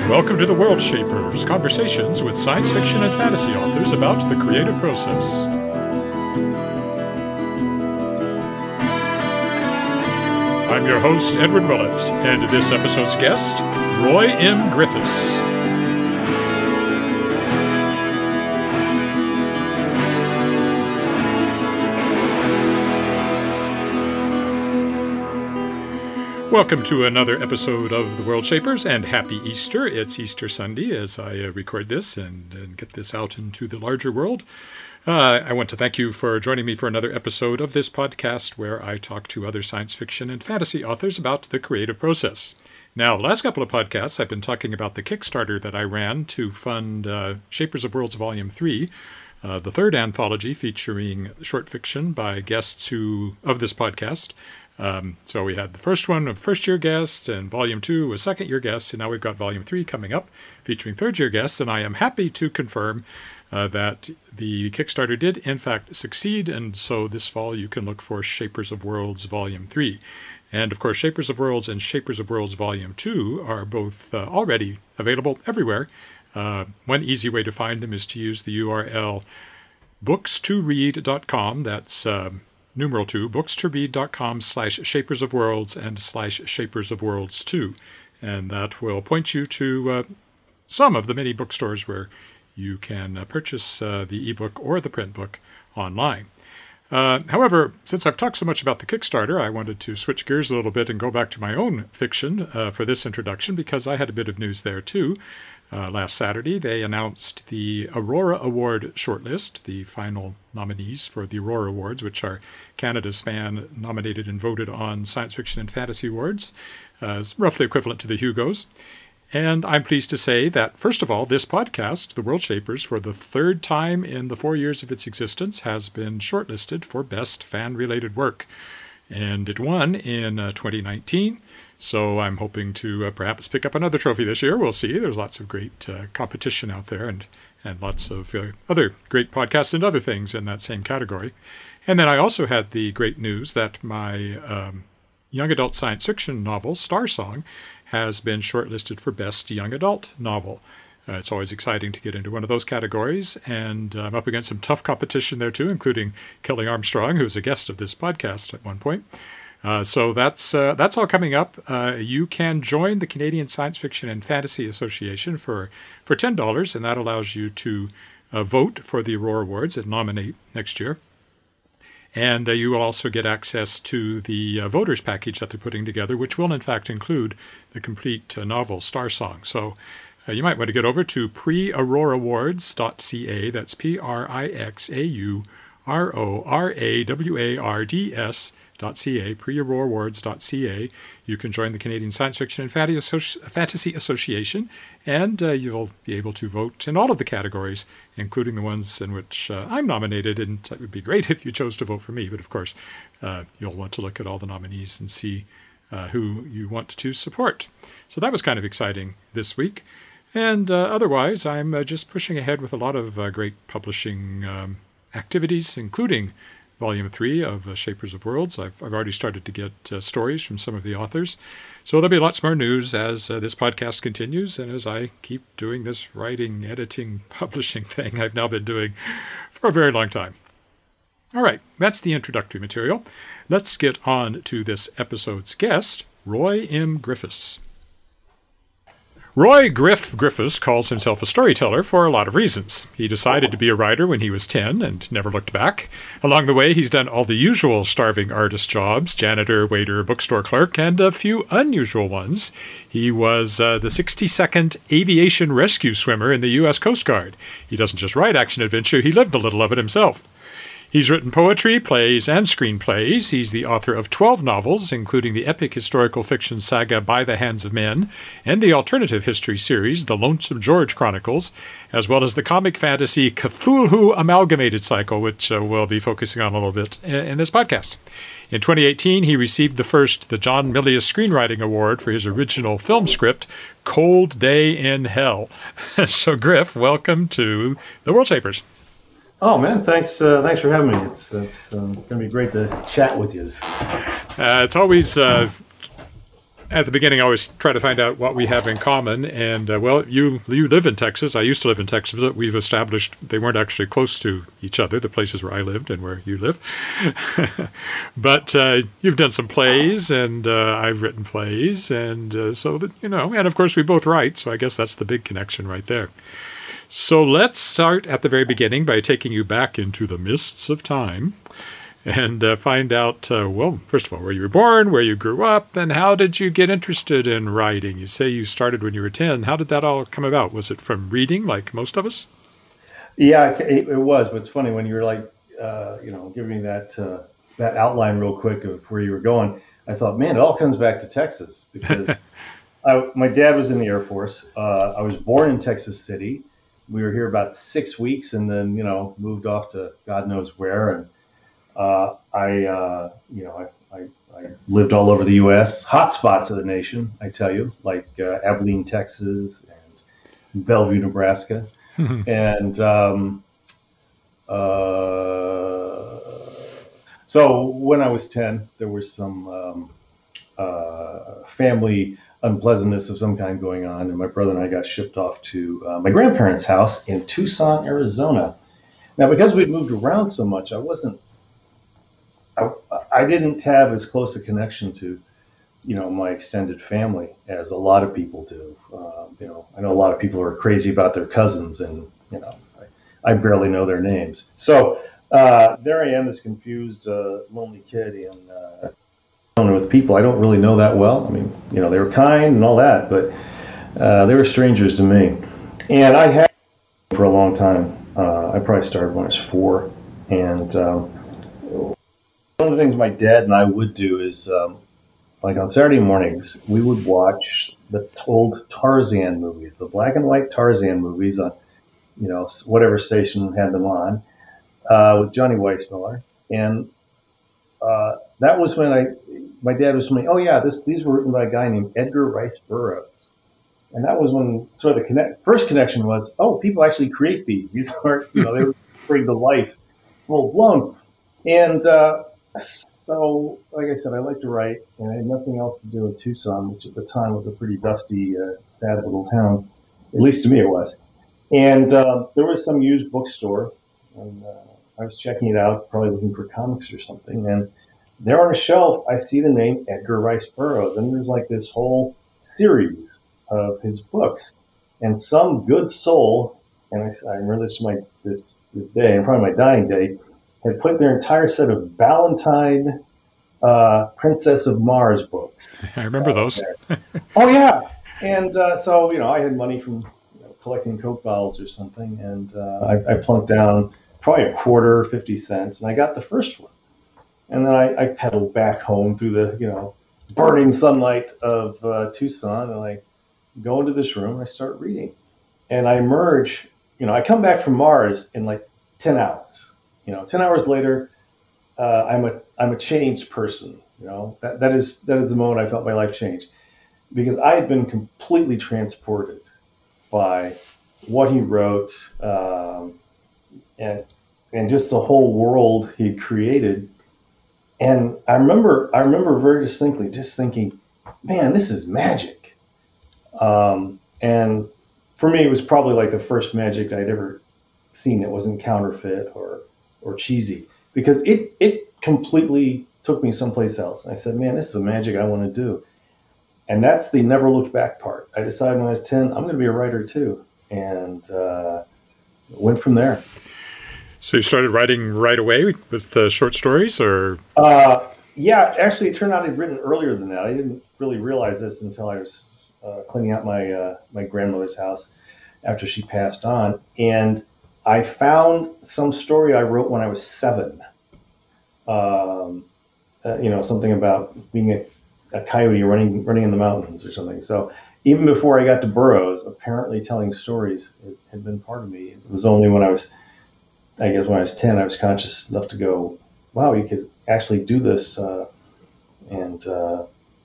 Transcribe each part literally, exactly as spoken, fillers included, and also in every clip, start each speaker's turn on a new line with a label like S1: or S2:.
S1: Welcome to the World Shapers, conversations with science fiction and fantasy authors about the creative process. I'm your host, Edward Willett, and this episode's guest, Roy M. Griffiths. Welcome to another episode of The World Shapers, and happy Easter. It's Easter Sunday as I uh, record this and, and get this out into the larger world. Uh, I want to thank you for joining me for another episode of this podcast where I talk to other science fiction and fantasy authors about the creative process. Now, the last couple of podcasts, I've been talking about the Kickstarter that I ran to fund uh, Shapers of Worlds Volume three, uh, the third anthology featuring short fiction by guests who of this podcast. Um, so we had the first one of first-year guests, and Volume two was second-year guests, and now we've got Volume three coming up, featuring third-year guests, and I am happy to confirm uh, that the Kickstarter did, in fact, succeed, and so this fall you can look for Shapers of Worlds Volume three. And, of course, Shapers of Worlds and Shapers of Worlds Volume two are both uh, already available everywhere. Uh, one easy way to find them is to use the U R L books to read dot com. That's um, numeral two, books to read dot com slash shapers of worlds and slash shapers of worlds two. And that will point you to uh, some of the many bookstores where you can uh, purchase uh, the ebook or the print book online. Uh, however, since I've talked so much about the Kickstarter, I wanted to switch gears a little bit and go back to my own fiction uh, for this introduction, because I had a bit of news there too. Uh, last Saturday, they announced the Aurora Award shortlist, the final nominees for the Aurora Awards, which are Canada's fan-nominated and voted on science fiction and fantasy awards, uh, roughly equivalent to the Hugos. And I'm pleased to say that, first of all, this podcast, The World Shapers, for the third time in the four years of its existence, has been shortlisted for Best Fan-Related Work. And it won in uh, twenty nineteen. So I'm hoping to uh, perhaps pick up another trophy this year. We'll see. There's lots of great uh, competition out there, and, and lots of uh, other great podcasts and other things in that same category. And then I also had the great news that my um, young adult science fiction novel, Star Song, has been shortlisted for Best Young Adult Novel. Uh, it's always exciting to get into one of those categories, and I'm up against some tough competition there too, including Kelly Armstrong, who was a guest of this podcast at one point. Uh, so that's uh, that's all coming up. Uh, you can join the Canadian Science Fiction and Fantasy Association for, for ten dollars, and that allows you to uh, vote for the Aurora Awards and nominate next year. And uh, you will also get access to the uh, voters package that they're putting together, which will in fact include the complete uh, novel Star Song. So uh, you might want to get over to pre aurora awards dot c a. That's P R I X A U R O R A W A R D S .ca, pre aurora awards dot c a. You can join the Canadian Science Fiction and Fantasy Association, and uh, you'll be able to vote in all of the categories, including the ones in which uh, I'm nominated, and it would be great if you chose to vote for me, but of course uh, you'll want to look at all the nominees and see uh, who you want to support. So that was kind of exciting this week. And uh, otherwise, I'm uh, just pushing ahead with a lot of uh, great publishing um, activities, including Volume three of uh, Shapers of Worlds. I've, I've already started to get uh, stories from some of the authors. So there'll be lots more news as uh, this podcast continues, and as I keep doing this writing, editing, publishing thing I've now been doing for a very long time. All right, that's the introductory material. Let's get on to this episode's guest, Roy M. Griffiths. Roy Griff Griffiths calls himself a storyteller for a lot of reasons. He decided to be a writer when he was ten and never looked back. Along the way, he's done all the usual starving artist jobs, janitor, waiter, bookstore clerk, and a few unusual ones. He was uh, the sixty-second aviation rescue swimmer in the U S Coast Guard. He doesn't just write action-adventure, he lived a little of it himself. He's written poetry, plays, and screenplays. He's the author of twelve novels, including the epic historical fiction saga By the Hands of Men, and the alternative history series, The Lonesome George Chronicles, as well as the comic fantasy Cthulhu Amalgamated Cycle, which uh, we'll be focusing on a little bit in, in this podcast. In twenty eighteen, he received the first, the John Milius Screenwriting Award for his original film script, Cold Day in Hell. So, Griff, welcome to The World Shapers.
S2: Oh man, thanks! Uh, thanks for having me. It's it's um, going to be great to chat with you.
S1: Uh, it's always uh, at the beginning, I always try to find out what we have in common. And, uh, well, you you live in Texas. I used to live in Texas, but we've established they weren't actually close to each other, the places where I lived and where you live. But uh, you've done some plays, and uh, I've written plays. And uh, so, that, you know, and of course, we both write. So I guess that's the big connection right there. So let's start at the very beginning by taking you back into the mists of time. And uh, find out, uh, well, first of all, where you were born, where you grew up, and how did you get interested in writing? You say you started when you were ten. How did that all come about? Was it from reading, like most of us?
S2: Yeah, it, it was. But it's funny when you were like, uh, you know, giving me that uh, that outline real quick of where you were going. I thought, man, it all comes back to Texas because I, my dad was in the Air Force. Uh, I was born in Texas City. We were here about six weeks, and then you know moved off to God knows where. And Uh, I, uh, you know, I, I, I lived all over the U S, hot spots of the nation, I tell you, like uh, Abilene, Texas, and Bellevue, Nebraska. and um, uh, so when I was ten, there was some um, uh, family unpleasantness of some kind going on, and my brother and I got shipped off to uh, my grandparents' house in Tucson, Arizona. Now, because we'd moved around so much, I wasn't I, I didn't have as close a connection to, you know, my extended family as a lot of people do. Uh, you know, I know a lot of people are crazy about their cousins, and you know, I, I barely know their names. So uh, there I am, this confused, uh, lonely kid in uh, with people I don't really know that well. I mean, you know, they were kind and all that, but uh, they were strangers to me. And I had for a long time. Uh, I probably started when I was four, and um, one of the things my dad and I would do is, um, like on Saturday mornings, we would watch the old Tarzan movies, the black and white Tarzan movies on, you know, whatever station had them on, uh, with Johnny Weissmuller. And uh, that was when I, my dad was telling me, oh yeah, this these were written by a guy named Edgar Rice Burroughs. And that was when sort of the connect, first connection was, oh, people actually create these. These aren't, you know, they were bring to life full blown. And, uh, So, like I said, I like to write, and I had nothing else to do in Tucson, which at the time was a pretty dusty, uh, sad little town. At least to me it was. And uh, there was some used bookstore, and uh, I was checking it out, probably looking for comics or something. And there on a shelf, I see the name Edgar Rice Burroughs, and there's like this whole series of his books. And some good soul, and I, I remember this my this this day, and probably my dying day, had put their entire set of Ballantine uh, Princess of Mars books.
S1: I remember those.
S2: Oh, yeah. And uh, so, you know, I had money from you know, collecting Coke bottles or something, and uh, I, I plunked down probably a quarter, fifty cents, and I got the first one. And then I, I pedaled back home through the, you know, burning sunlight of uh, Tucson, and I go into this room, and I start reading. And I emerge, you know, I come back from Mars in like ten hours. You know, ten hours later, uh, I'm a I'm a changed person. You know, that that is that is the moment I felt my life change, because I had been completely transported by what he wrote, um, and and just the whole world he created. And I remember I remember very distinctly just thinking, man, this is magic. Um, and for me, it was probably like the first magic I'd ever seen that wasn't counterfeit or or cheesy, because it, it completely took me someplace else. And I said, man, this is the magic I want to do. And that's the never looked back part. I decided when I was ten, I'm going to be a writer too. And uh, went from there.
S1: So you started writing right away with uh, short stories, or?
S2: Uh, yeah, actually, it turned out I'd written earlier than that. I didn't really realize this until I was uh, cleaning out my, uh, my grandmother's house after she passed on. And I found some story I wrote when I was seven. Um, uh, you know, something about being a, a coyote running running in the mountains or something. So even before I got to Burroughs, apparently telling stories it had been part of me. It was only when I was, I guess when I was ten, I was conscious enough to go, wow, you could actually do this, uh, and uh,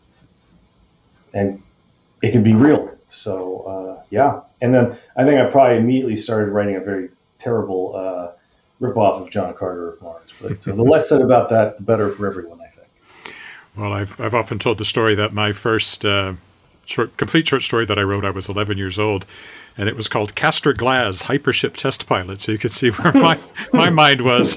S2: and it could be real. So uh, yeah, and then I think I probably immediately started writing a very terrible uh, ripoff of John Carter of Mars. But uh, the less said about that, the better for everyone, I think.
S1: Well, I've I've often told the story that my first uh, short, complete short story that I wrote, I was eleven years old, and it was called Castor Glass, Hypership Test Pilot. So you could see where my, my mind was.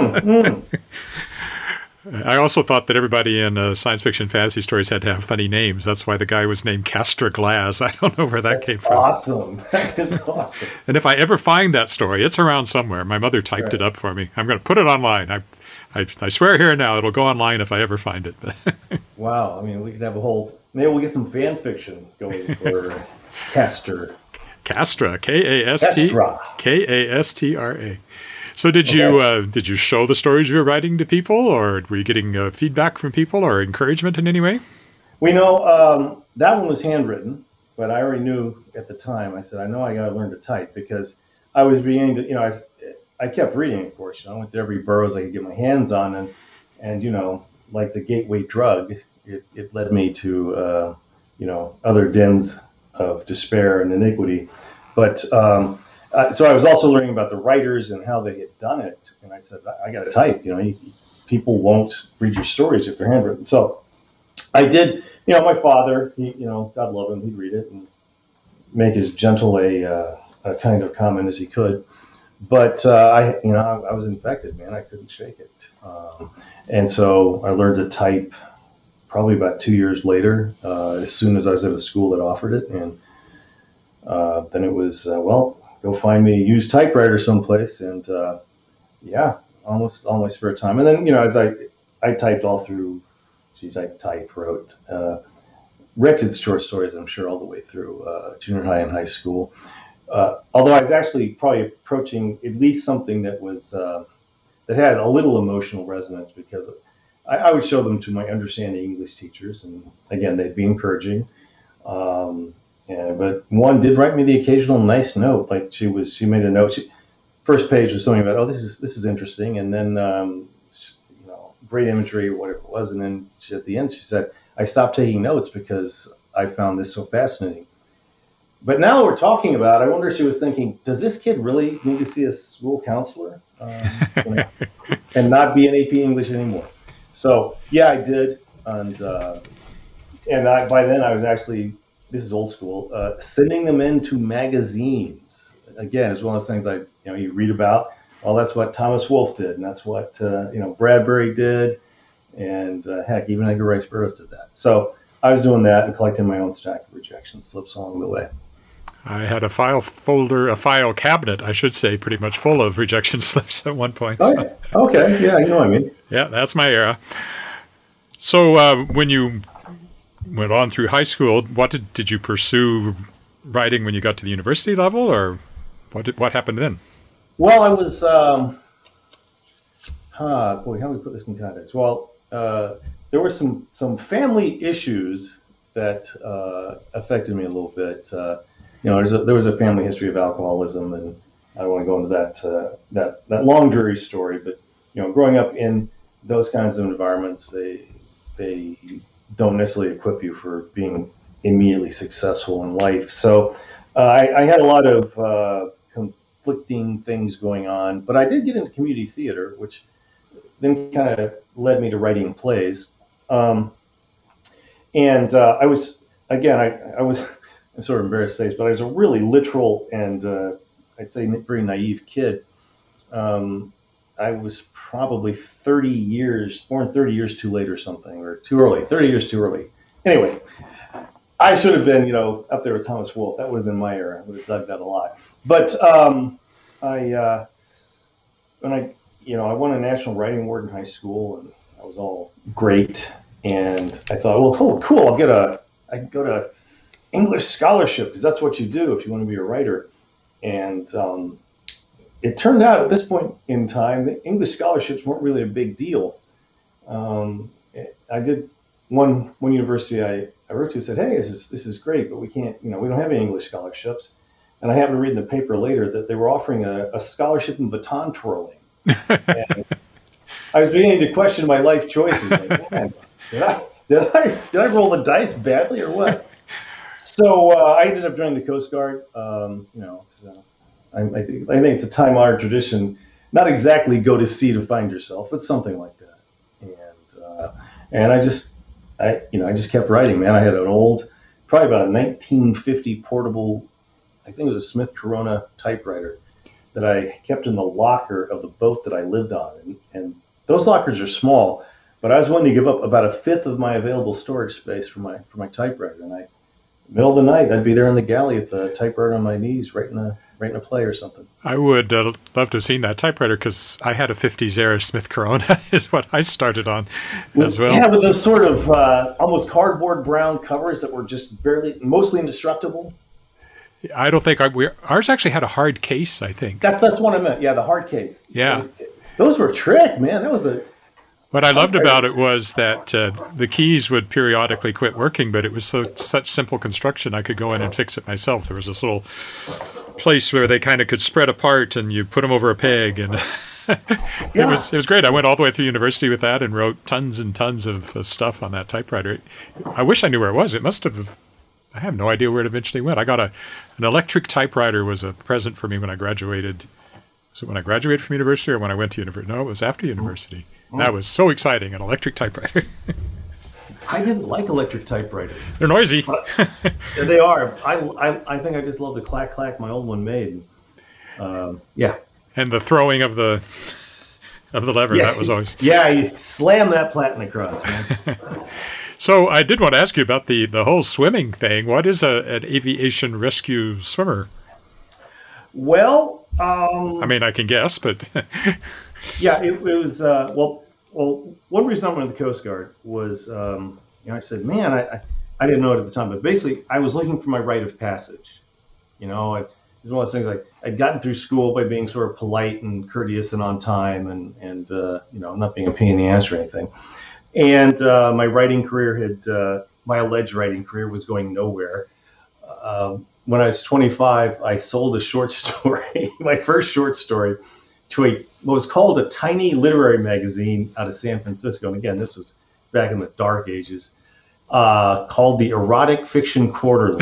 S1: I also thought that everybody in uh, science fiction fantasy stories had to have funny names. That's why the guy was named Castor Glass. I don't know where that
S2: That's
S1: came from.
S2: Awesome. That is awesome.
S1: And if I ever find that story, it's around somewhere. My mother typed right. it up for me. I'm going to put it online. I, I, I swear here and now it'll go online if I ever find it.
S2: Wow. I mean, we could have a whole, maybe we'll get some fan fiction going for Castor.
S1: Castra, K A S T, K A S T R A. So did okay. you uh, did you show the stories you were writing to people, or were you getting uh, feedback from people or encouragement in any way?
S2: We know um, that one was handwritten, but I already knew at the time. I said, I know I got to learn to type because I was beginning to, you know, I, I kept reading, of course. You know, I went to every burroughs I could get my hands on, and and you know, like the gateway drug, it, it led me to uh, you know other dens of despair and iniquity, but. Um, Uh, so I was also learning about the writers and how they had done it, and I said, I, I got to type. You know, you, people won't read your stories if they're handwritten. So I did. You know, my father, he, you know, God love him, he'd read it and make as gentle a, uh, a kind of comment as he could. But uh, I, you know, I, I was infected, man. I couldn't shake it, um, and so I learned to type probably about two years later. Uh, as soon as I was at a school that offered it, and uh, then it was uh, well. Go find me a used typewriter someplace, and uh, yeah, almost all my spare time. And then, you know, as I I typed all through, geez, I type wrote uh, wretched short stories, I'm sure, all the way through uh, junior high and high school. Uh, although I was actually probably approaching at least something that was uh, that had a little emotional resonance, because I, I would show them to my understanding English teachers, and again, they'd be encouraging. Um, Yeah, but one did write me the occasional nice note. Like she was, she made a note. She, first page was something about, oh, this is this is interesting, and then um, you know, great imagery or whatever it was. And then she, at the end, she said, I stopped taking notes because I found this so fascinating. But now we're talking about, I wonder if she was thinking, does this kid really need to see a school counselor um, you know, and not be in A P English anymore? So yeah, I did, and uh, and I, by then I was actually. This is old school, uh, sending them into magazines. Again, it's one of those things I, you know, you read about. Well, that's what Thomas Wolfe did, and that's what, uh, you know, Bradbury did, and uh, heck, even Edgar Rice Burroughs did that. So I was doing that and collecting my own stack of rejection slips along the way.
S1: I had a file folder, a file cabinet, I should say, pretty much full of rejection slips at one point.
S2: Oh,
S1: so.
S2: yeah. Okay, yeah, you know what I mean.
S1: Yeah, that's my era. So uh, when you went on through high school, what did, did you pursue writing when you got to the university level, or what did, what happened then?
S2: Well, I was, um, huh, boy, how do we put this in context? Well, uh, there were some, some family issues that uh, affected me a little bit. Uh, you know, there's a, there was a family history of alcoholism, and I don't want to go into that, uh, that, that long, dreary story, but, you know, growing up in those kinds of environments, they, they, don't necessarily equip you for being immediately successful in life. So uh, I, I had a lot of uh, conflicting things going on, but I did get into community theater, which then kind of led me to writing plays. Um, and uh, I was, again, I, I was, I'm sort of embarrassed to say this, but I was a really literal and uh, I'd say very naive kid. Um, I was probably thirty years, born thirty years too late or something, or too early, thirty years too early. Anyway, I should have been, you know, up there with Thomas Wolfe. That would have been my era. I would have dug that a lot. But um, I, uh, when I, you know, I won a National Writing Award in high school, and I was all great. And I thought, well, oh, cool, I'll get a, I can go to English scholarship, because that's what you do if you want to be a writer. And um, it turned out at this point in time that English scholarships weren't really a big deal. Um, I did one one university I, I wrote to said, hey, this is this is great, but we can't, you know, we don't have any English scholarships. And I happened to read in the paper later that they were offering a, a scholarship in baton twirling. And I was beginning to question my life choices. Like, man, did I did I did I roll the dice badly or what? So uh, I ended up joining the Coast Guard. Um, you know. It's, uh, I, I, think, I think it's a time-honored tradition, not exactly go to sea to find yourself, but something like that. And uh, and I just I, you know, I just kept writing, man. I had an old, probably about a nineteen fifty portable, I think it was a Smith Corona typewriter that I kept in the locker of the boat that I lived on. And, and those lockers are small, but I was willing to give up about a fifth of my available storage space for my for my typewriter. And I, middle of the night, I'd be there in the galley with the typewriter on my knees, writing a writing a play or something.
S1: I would uh, love to have seen that typewriter because I had a fifties era Smith Corona is what I started on as well.
S2: Yeah, with those sort of uh, almost cardboard brown covers that were just barely, mostly indestructible.
S1: I don't think I, we, ours actually had a hard case, I think.
S2: That, that's what I meant. Yeah, the hard case.
S1: Yeah.
S2: Those, those were a trick, man. That was the...
S1: What I loved about it was that uh, the keys would periodically quit working, but it was so, such simple construction, I could go in and fix it myself. There was this little place where they kind of could spread apart, and you put them over a peg, and it
S2: yeah.
S1: was it was great. I went all the way through university with that and wrote tons and tons of uh, stuff on that typewriter. I wish I knew where it was. It must have... I have no idea where it eventually went. I got a an electric typewriter was a present for me when I graduated. Was it when I graduated from university or when I went to university? No, it was after university. Mm. That was so exciting, an electric typewriter.
S2: I didn't like electric typewriters.
S1: They're noisy.
S2: Yeah, they are. I, I I think I just love the clack clack my old one made. Um, yeah.
S1: And the throwing of the of the lever,
S2: yeah.
S1: that was always...
S2: Yeah, you slam that platen across, man.
S1: So I did want to ask you about the, the whole swimming thing. What is a, an aviation rescue swimmer?
S2: Well, um,
S1: I mean, I can guess, but
S2: yeah, it, it was uh, well. Well, one reason I went to the Coast Guard was, um, you know, I said, man, I, I I didn't know it at the time, but basically, I was looking for my rite of passage. You know, I, it was one of those things like I'd gotten through school by being sort of polite and courteous and on time, and and uh, you know, not being a pain in the ass or anything. And uh, my writing career had, uh, my alleged writing career was going nowhere. Uh, when I was twenty-five, I sold a short story, my first short story, to a what was called a tiny literary magazine out of San Francisco. And again, this was back in the dark ages, uh, called the Erotic Fiction Quarterly.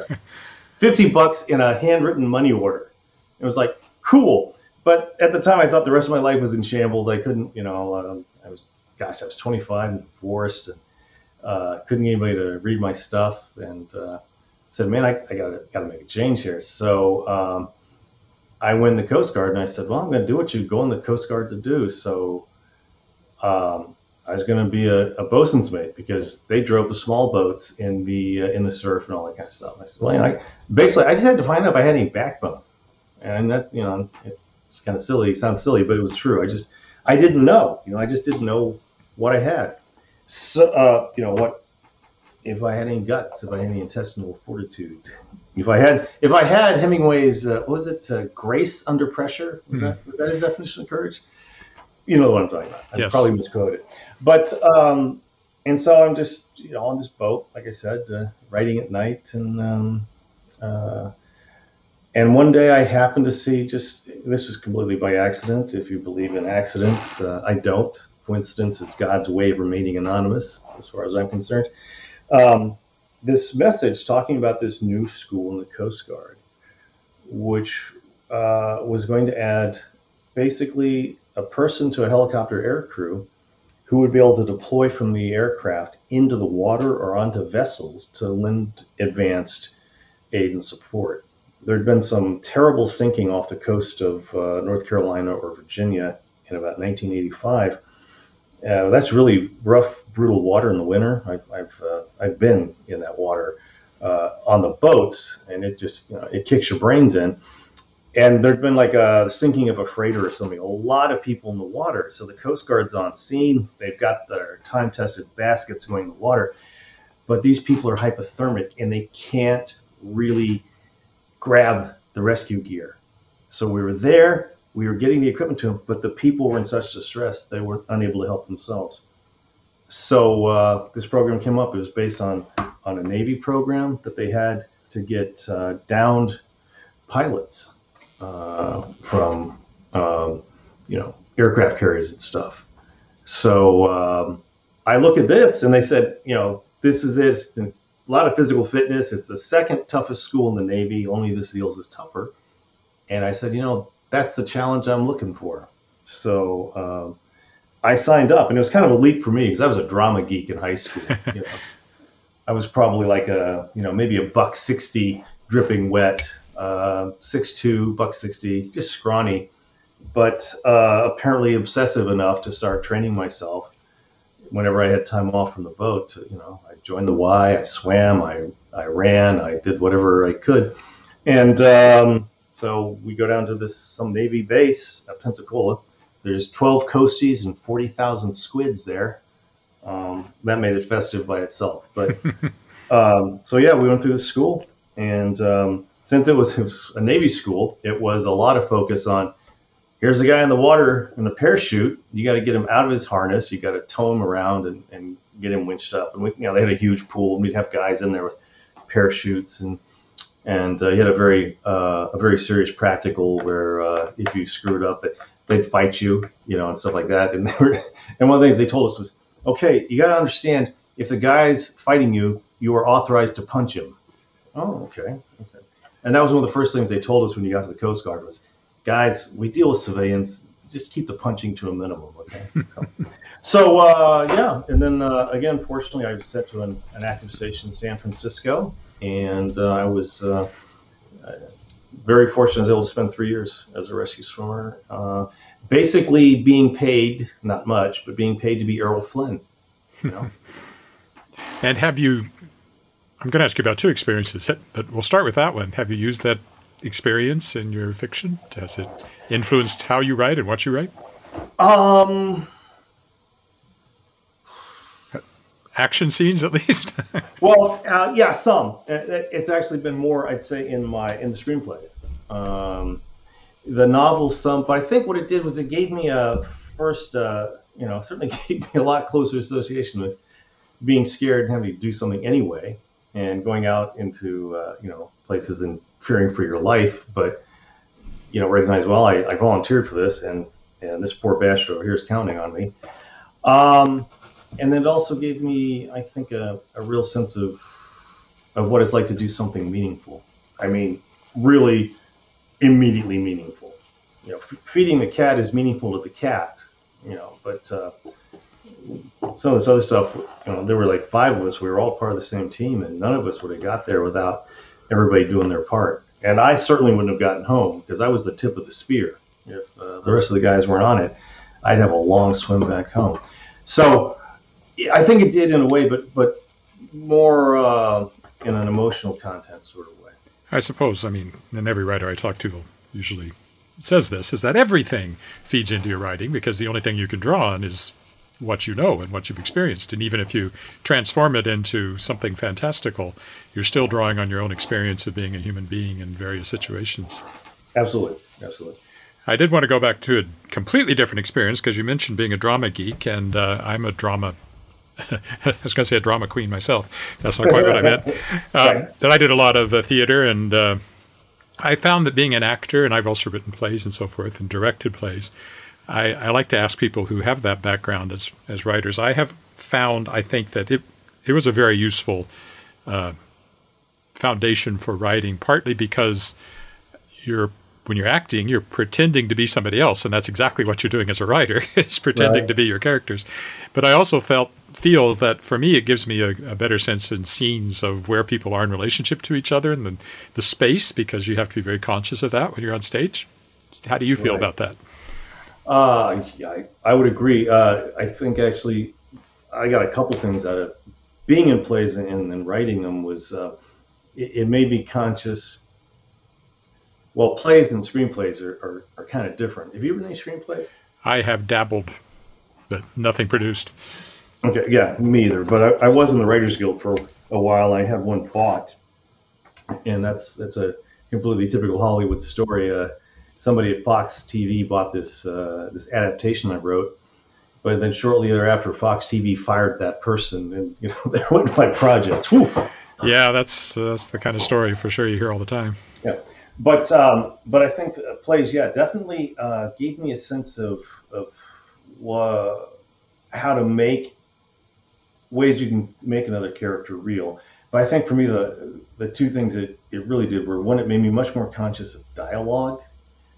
S2: fifty bucks in a handwritten money order. It was like, cool. But at the time, I thought the rest of my life was in shambles. I couldn't, you know, uh, I was... Gosh, I was twenty-five and divorced, and uh, couldn't get anybody to read my stuff, and uh, said, "Man, I, I gotta gotta make a change here." So um, I went in the Coast Guard, and I said, "Well, I'm going to do what you go in the Coast Guard to do." So um, I was going to be a, a bosun's mate because they drove the small boats in the uh, in the surf and all that kind of stuff. I said, "Well, you know, I, basically, I just had to find out if I had any backbone," and that, you know, it's kind of silly. It sounds silly, but it was true. I just I didn't know. You know, I just didn't know what I had. So, uh, you know, what if I had any guts, if I had any intestinal fortitude, if I had, if I had Hemingway's, uh, what was it, uh, grace under pressure? Was mm. that was that his definition of courage? You know what I'm talking about. I
S1: yes.
S2: probably misquoted, but um, and so I'm just, you know, on this boat, like I said, uh, writing at night, and um, uh, and one day I happened to see, just this was completely by accident. If you believe in accidents, uh, I don't. Coincidence is God's way of remaining anonymous, as far as I'm concerned. Um, this message talking about this new school in the Coast Guard, which uh, was going to add basically a person to a helicopter air crew who would be able to deploy from the aircraft into the water or onto vessels to lend advanced aid and support. There had been some terrible sinking off the coast of uh, North Carolina or Virginia in about nineteen eighty-five. Uh, that's really rough, brutal water in the winter. I've I've, uh, I've been in that water uh, on the boats, and it just, you know, it kicks your brains in. And there'd been like a sinking of a freighter or something. A lot of people in the water. So the Coast Guard's on scene. They've got their time-tested baskets going in the water, but these people are hypothermic and they can't really grab the rescue gear. So we were there. We were getting the equipment to them, but the people were in such distress they were unable to help themselves. So uh, this program came up. It was based on, on a Navy program that they had to get uh, downed pilots uh, from um, you know, aircraft carriers and stuff. So um, I look at this, and they said, you know, this is it. It's a lot of physical fitness. It's the second toughest school in the Navy. Only the SEALs is tougher. And I said, you know, that's the challenge I'm looking for. So um, I signed up, and it was kind of a leap for me because I was a drama geek in high school. You know, I was probably like a, you know, maybe a buck sixty, dripping wet, uh, six two, buck sixty, just scrawny, but uh, apparently obsessive enough to start training myself whenever I had time off from the boat. To, you know, I joined the Y, I swam, I I ran, I did whatever I could, and um, so we go down to this some Navy base at Pensacola. There's twelve coasties and forty thousand squids there. Um, that made it festive by itself. But um, so yeah, we went through the school, and um, since it was, it was a Navy school, it was a lot of focus on, here's the guy in the water in the parachute. You got to get him out of his harness. You got to tow him around and, and get him winched up. And we, you know, they had a huge pool, and we'd have guys in there with parachutes, and and uh, you had a very uh, a very serious practical where uh, if you screwed up, they'd fight you, you know, and stuff like that. And they were, and one of the things they told us was, okay, you got to understand, if the guy's fighting you, you are authorized to punch him. Oh, okay, okay. And that was one of the first things they told us when you got to the Coast Guard was, guys, we deal with civilians, just keep the punching to a minimum, okay? So, so uh, yeah, and then uh, again, fortunately, I was sent to an, an active station in San Francisco, and uh, I was uh, very fortunate. I was able to spend three years as a rescue swimmer, uh, basically being paid, not much, but being paid to be Errol Flynn. You know?
S1: And have you, I'm going to ask you about two experiences, but we'll start with that one. Have you used that experience in your fiction? Has it influenced how you write and what you write?
S2: Um,
S1: Action scenes, at least?
S2: well, uh, yeah, some. It's actually been more, I'd say, in my in the screenplays. Um, the novels, some, but I think what it did was it gave me a first, uh, you know, certainly gave me a lot closer association with being scared and having to do something anyway, and going out into, uh, you know, places and fearing for your life, but, you know, recognize, well, I, I volunteered for this, and, and this poor bastard over here is counting on me. Um, and then it also gave me, I think, a, a real sense of of what it's like to do something meaningful. I mean, really immediately meaningful. You know, f- feeding the cat is meaningful to the cat, you know, but uh, some of this other stuff, you know, there were like five of us. We were all part of the same team, and none of us would have got there without everybody doing their part. And I certainly wouldn't have gotten home because I was the tip of the spear. If uh, the rest of the guys weren't on it, I'd have a long swim back home. So I think it did in a way, but but more uh, in an emotional content sort of way.
S1: I suppose, I mean, and every writer I talk to usually says this, is that everything feeds into your writing because the only thing you can draw on is what you know and what you've experienced. And even if you transform it into something fantastical, you're still drawing on your own experience of being a human being in various situations.
S2: Absolutely. Absolutely.
S1: I did want to go back to a completely different experience because you mentioned being a drama geek, and uh, I'm a drama I was going to say a drama queen myself. That's not quite what I meant. Uh, that I did a lot of uh, theater, and uh, I found that being an actor, and I've also written plays and so forth and directed plays, I, I like to ask people who have that background as as writers. I have found, I think, that it it was a very useful uh, foundation for writing, partly because you're when you're acting, you're pretending to be somebody else, and that's exactly what you're doing as a writer, is pretending right. to be your characters. But I also felt feel that for me, it gives me a, a better sense in scenes of where people are in relationship to each other and the, the space, because you have to be very conscious of that when you're on stage. How do you feel right. about that?
S2: Uh, I, I would agree. Uh, I think actually I got a couple things out of being in plays and, and writing them was uh, it, it made me conscious. Well, plays and screenplays are, are, are kind of different. Have you written any screenplays?
S1: I have dabbled, but nothing produced.
S2: Okay, yeah, me either. But I, I was in the Writers Guild for a while. I had one bought, and that's that's a completely typical Hollywood story. Uh, somebody at Fox T V bought this uh, this adaptation I wrote, but then shortly thereafter, Fox T V fired that person, and you know, there went my projects. Whew.
S1: Yeah, that's uh, that's the kind of story for sure you hear all the time.
S2: Yeah, but um, but I think plays, yeah, definitely uh, gave me a sense of of uh, how to make ways you can make another character real. But I think for me, the the two things that it really did were, one, it made me much more conscious of dialogue.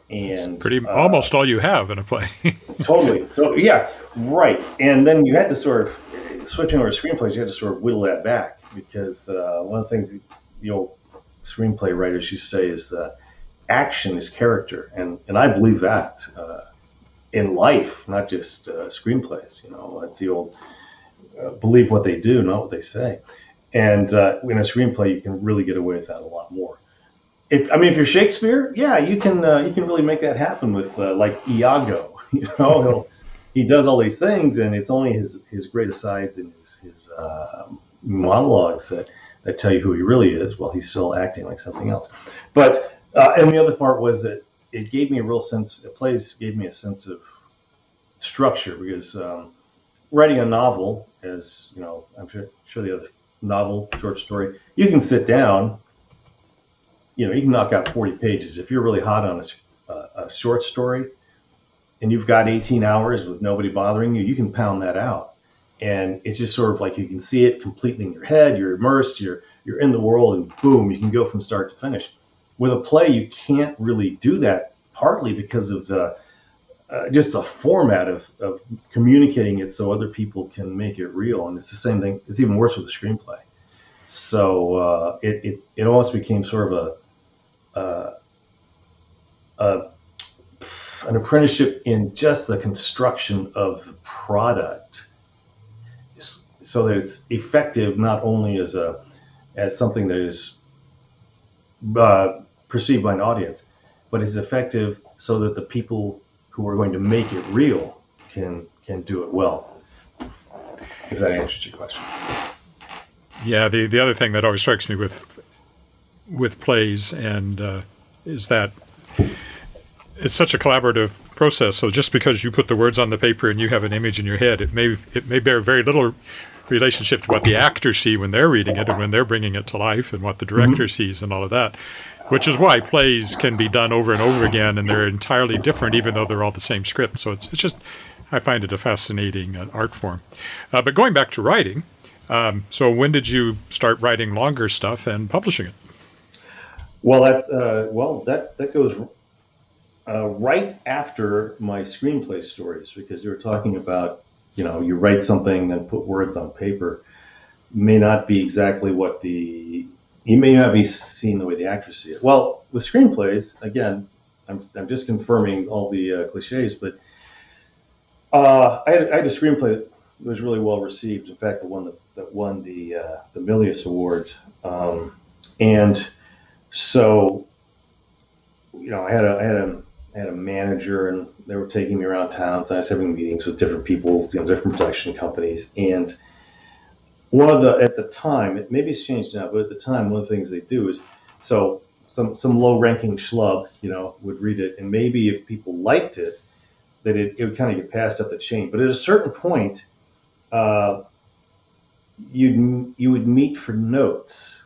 S2: And
S1: it's pretty
S2: uh,
S1: almost all you have in a play.
S2: Totally. So yeah, right. And then you had to sort of switching over to screenplays. You had to sort of whittle that back because uh, one of the things the old screenplay writers used to say is that action is character, and and I believe that uh, in life, not just uh, screenplays. You know, that's the old uh, believe what they do, not what they say. And uh, in a screenplay, you can really get away with that a lot more. If I mean, if you're Shakespeare, yeah, you can uh, you can really make that happen with uh, like Iago. You know, he'll, he does all these things, and it's only his his great asides and his his uh, monologues that, that tell you who he really is, while he's still acting like something else. But uh, and the other part was that it gave me a real sense. The plays gave me a sense of structure because um, writing a novel, as you know, I'm sure, sure the other novel, short story, you can sit down. You know, you can knock out forty pages if you're really hot on a, a short story. And you've got eighteen hours with nobody bothering you, you can pound that out. And it's just sort of like you can see it completely in your head, you're immersed, you're you're in the world, and boom, you can go from start to finish. With a play, you can't really do that, partly because of the uh, just the format of, of communicating it so other people can make it real. And it's the same thing, it's even worse with a screenplay. So uh, it, it, it almost became sort of a, uh, a an apprenticeship in just the construction of the product so that it's effective not only as a as something that is uh, perceived by an audience, but is effective so that the people who are going to make it real can can do it well. If that answers your question.
S1: Yeah, the, the other thing that always strikes me with with plays and uh, is that it's such a collaborative process. So just because you put the words on the paper and you have an image in your head, it may it may bear very little relationship to what the actors see when they're reading it and when they're bringing it to life, and what the director mm-hmm. sees and all of that. Which is why plays can be done over and over again, and they're entirely different, even though they're all the same script. So it's it's just, I find it a fascinating uh, art form. Uh, but going back to writing, um, so when did you start writing longer stuff and publishing it?
S2: Well, that uh, well that that goes. Uh, right after my screenplay stories, because you were talking about, you know, you write something, then put words on paper, may not be exactly what the, you may not be seeing the way the actors see it. Well, with screenplays, again, I'm, I'm just confirming all the uh, cliches, but uh, I, had, I had a screenplay that was really well received. In fact, the one that, that won the uh, the Milius Award. Um, and so, you know, I had a, I had a, I had a manager, and they were taking me around town. So I was having meetings with different people, you know, different production companies. And one of the, at the time, it, maybe it's changed now, but at the time, one of the things they do is, so some some low-ranking schlub, you know, would read it, and maybe if people liked it, that it, it would kind of get passed up the chain. But at a certain point, uh, you'd you would meet for notes,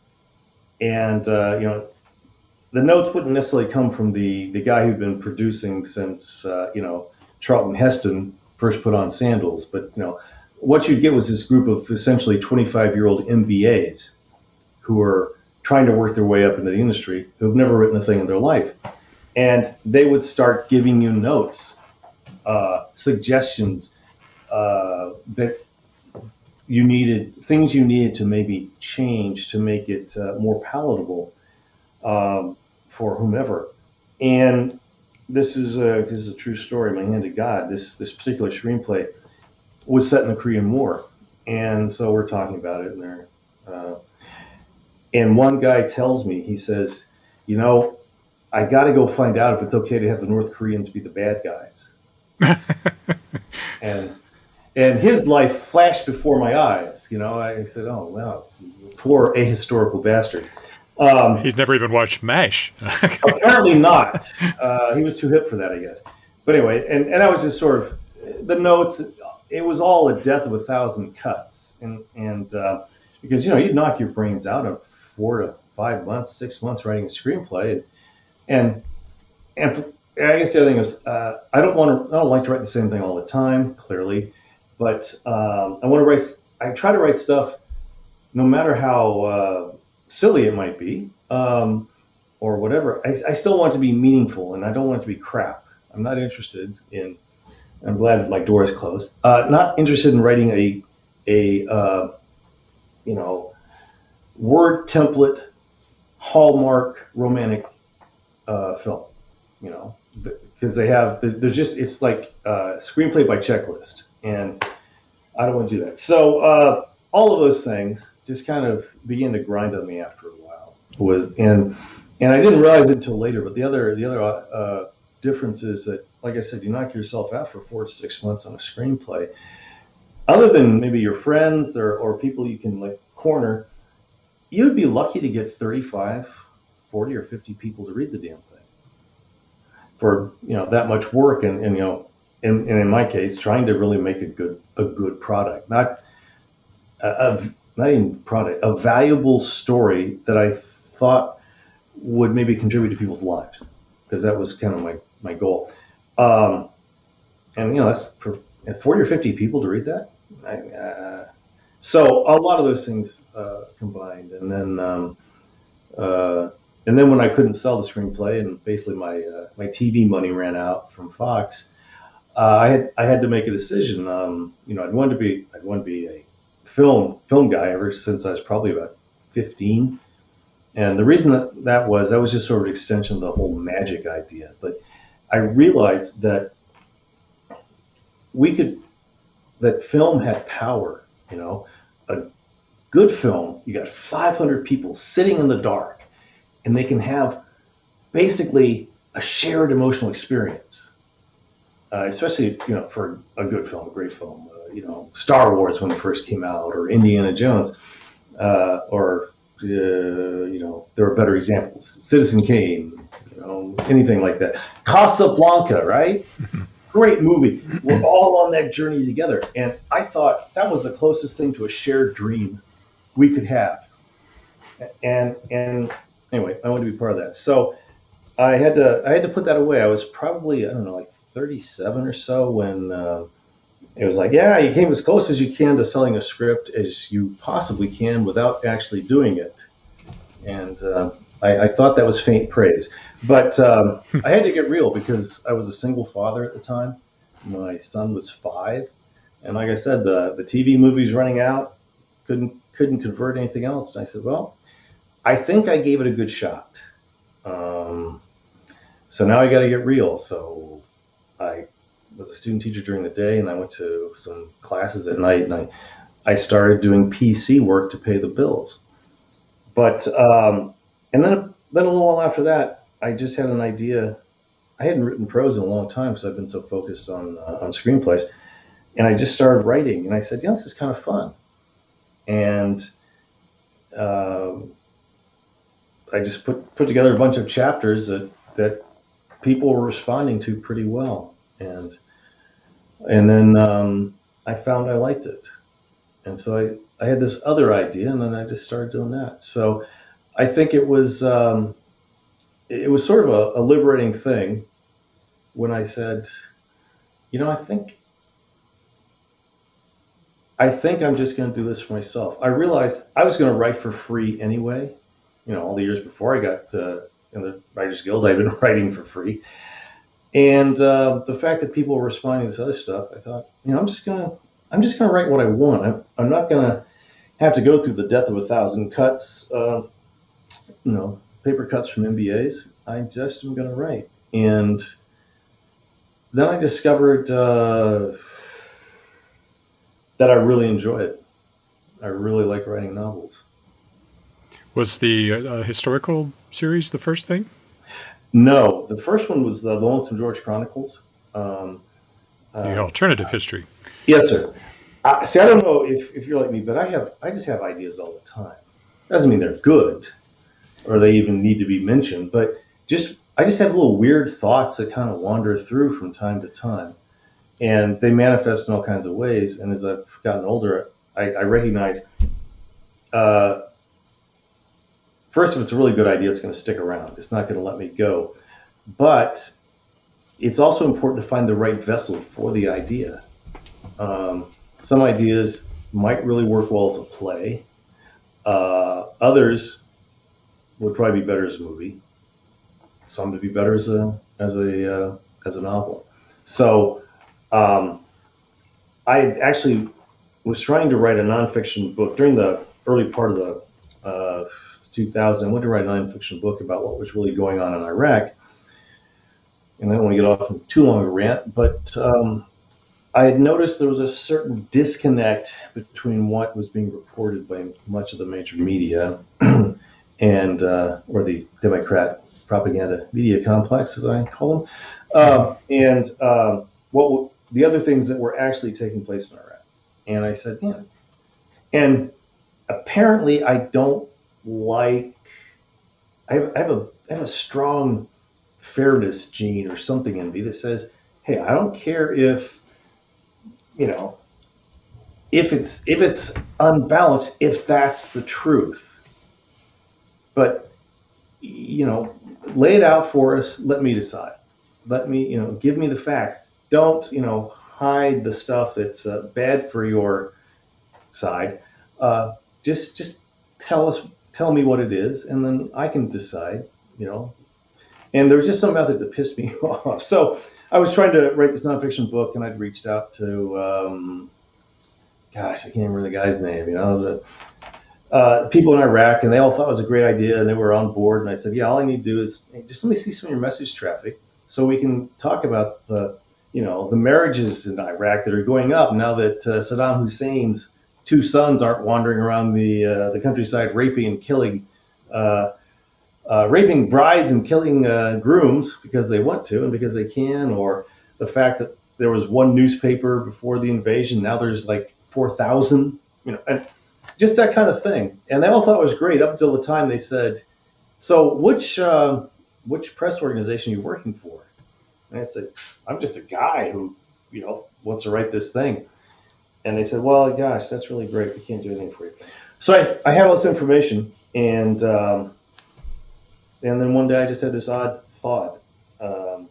S2: and uh, you know. The notes wouldn't necessarily come from the, the guy who'd been producing since, uh, you know, Charlton Heston first put on sandals. But, you know, what you'd get was this group of essentially twenty-five-year-old M B As who were trying to work their way up into the industry, who've never written a thing in their life. And they would start giving you notes, uh, suggestions uh, that you needed, things you needed to maybe change to make it uh, more palatable. Um, for whomever. And this is a this is a true story, my hand to God. This this particular screenplay was set in the Korean War, and so we're talking about it in there. Uh, and one guy tells me, he says, you know, I got to go find out if it's okay to have the North Koreans be the bad guys. and and his life flashed before my eyes. You know, I said, oh wow, poor ahistorical bastard. Um,
S1: He's never even watched MASH.
S2: Apparently not. Uh, he was too hip for that, I guess. But anyway, and, and I was just sort of, the notes, it was all a death of a thousand cuts. And, and uh, because, you know, you'd knock your brains out in four to five months, six months writing a screenplay. And, and, and I guess the other thing is, uh, I don't want to, I don't like to write the same thing all the time, clearly. But um, I want to write, I try to write stuff no matter how, uh, silly it might be, um, or whatever, I, I still want it to be meaningful, and I don't want it to be crap. I'm not interested in. I'm glad my door is closed. Uh, not interested in writing a a uh, you know word template Hallmark romantic uh, film. You know, because they have there's just it's like uh, screenplay by checklist, and I don't want to do that. So uh, all of those things just kind of began to grind on me after a while. Was and and I didn't realize it until later. But the other the other uh, difference is that, like I said, you knock yourself out for four to six months on a screenplay. Other than maybe your friends or, or people you can like corner, you'd be lucky to get thirty-five, forty, or fifty people to read the damn thing for you know that much work. And, and you know, in, and in my case, trying to really make a good a good product, not a, a not even product, a valuable story that I thought would maybe contribute to people's lives, because that was kind of my my goal. Um, and you know, that's for forty or fifty people to read that. I, uh, so a lot of those things uh, combined, and then um, uh, and then when I couldn't sell the screenplay, and basically my uh, my T V money ran out from Fox, uh, I had I had to make a decision. Um, you know, I'd wanted to be I'd wanted to be a film film guy ever since I was probably about fifteen, and the reason that that was that was just sort of an extension of the whole magic idea. But I realized that we could that film had power. You know, a good film, you got five hundred people sitting in the dark, and they can have basically a shared emotional experience. Uh, especially, you know, for a good film, a great film. Uh, you know, Star Wars when it first came out, or Indiana Jones, uh, or uh, you know, there are better examples. Citizen Kane, you know, anything like that. Casablanca, right? Great movie. We're all on that journey together. And I thought that was the closest thing to a shared dream we could have. And and anyway, I wanted to be part of that. So I had to I had to put that away. I was probably, I don't know, like thirty-seven or so when uh, it was like, yeah, you came as close as you can to selling a script as you possibly can without actually doing it. And uh, I, I thought that was faint praise. But um, I had to get real because I was a single father at the time. My son was five. And like I said, the, the T V movie's running out. Couldn't couldn't convert anything else. And I said, well, I think I gave it a good shot. Um, so now I got to get real. So I was a student teacher during the day, and I went to some classes at night, and I, I started doing P C work to pay the bills. But um, and then then a little while after that, I just had an idea. I hadn't written prose in a long time because I've been so focused on uh, on screenplays, and I just started writing. And I said, "Yeah, this is kind of fun." And um, I just put put together a bunch of chapters that that people were responding to pretty well, and and then um, I found I liked it, and so I I had this other idea, and then I just started doing that. So I think it was. Um, It was sort of a, a liberating thing when I said, you know, I think, I think I'm just going to do this for myself. I realized I was going to write for free anyway. You know, all the years before I got uh, in the Writers Guild, I've been writing for free. And uh, the fact that people were responding to this other stuff, I thought, you know, I'm just going to, I'm just going to write what I want. I'm, I'm not going to have to go through the death of a thousand cuts, uh, you know, paper cuts from M B As. I just am going to write. And then I discovered uh, that I really enjoy it. I really like writing novels.
S1: Was the uh, historical series the first thing?
S2: No, the first one was the Lonesome George Chronicles. Um,
S1: the uh, alternative uh, history.
S2: Yes, sir. Uh, see, I don't know if, if you're like me, but I have I just have ideas all the time. Doesn't mean they're good, or they even need to be mentioned, but just I just have little weird thoughts that kind of wander through from time to time, and they manifest in all kinds of ways. And as I've gotten older, I, I recognize, uh, first, if it's a really good idea, it's going to stick around. It's not going to let me go. But it's also important to find the right vessel for the idea. Um, some ideas might really work well as a play. Uh, others would probably be better as a movie. some to be better as a as a uh, as a novel. So um, I actually was trying to write a nonfiction book during the early part of the uh, two thousand. I went to write a nonfiction book about what was really going on in Iraq, and I don't want to get off on too long a rant, but um, I had noticed there was a certain disconnect between what was being reported by much of the major media and uh, or the Democrat propaganda media complex, as I call them, uh, and uh, what w- the other things that were actually taking place in Iraq. And I said, yeah. And apparently, I don't like. I have, I have a I have a strong fairness gene or something in me that says, hey, I don't care if, you know, if it's if it's unbalanced, if that's the truth. But, you know, lay it out for us. Let me decide. Let me, you know, give me the facts. Don't, you know, hide the stuff that's uh, bad for your side. Uh, just just tell us, tell me what it is, and then I can decide, you know. And there was just something about it that pissed me off. So I was trying to write this nonfiction book, and I'd reached out to, um, gosh, I can't remember the guy's name, you know, the uh, people in Iraq, and they all thought it was a great idea, and they were on board. And I said, yeah, all I need to do is hey, just let me see some of your message traffic so we can talk about the, you know, the marriages in Iraq that are going up now that uh, Saddam Hussein's two sons aren't wandering around the uh, the countryside raping and killing, uh, uh, raping brides and killing uh, grooms because they want to and because they can, or the fact that there was one newspaper before the invasion, now there's like four thousand, you know, and just that kind of thing. And they all thought it was great up until the time they said, so which uh, which press organization are you working for? And I said, I'm just a guy who, you know, wants to write this thing. And they said, well, gosh, that's really great. We can't do anything for you. So I, I had all this information, and um, and then one day I just had this odd thought, um,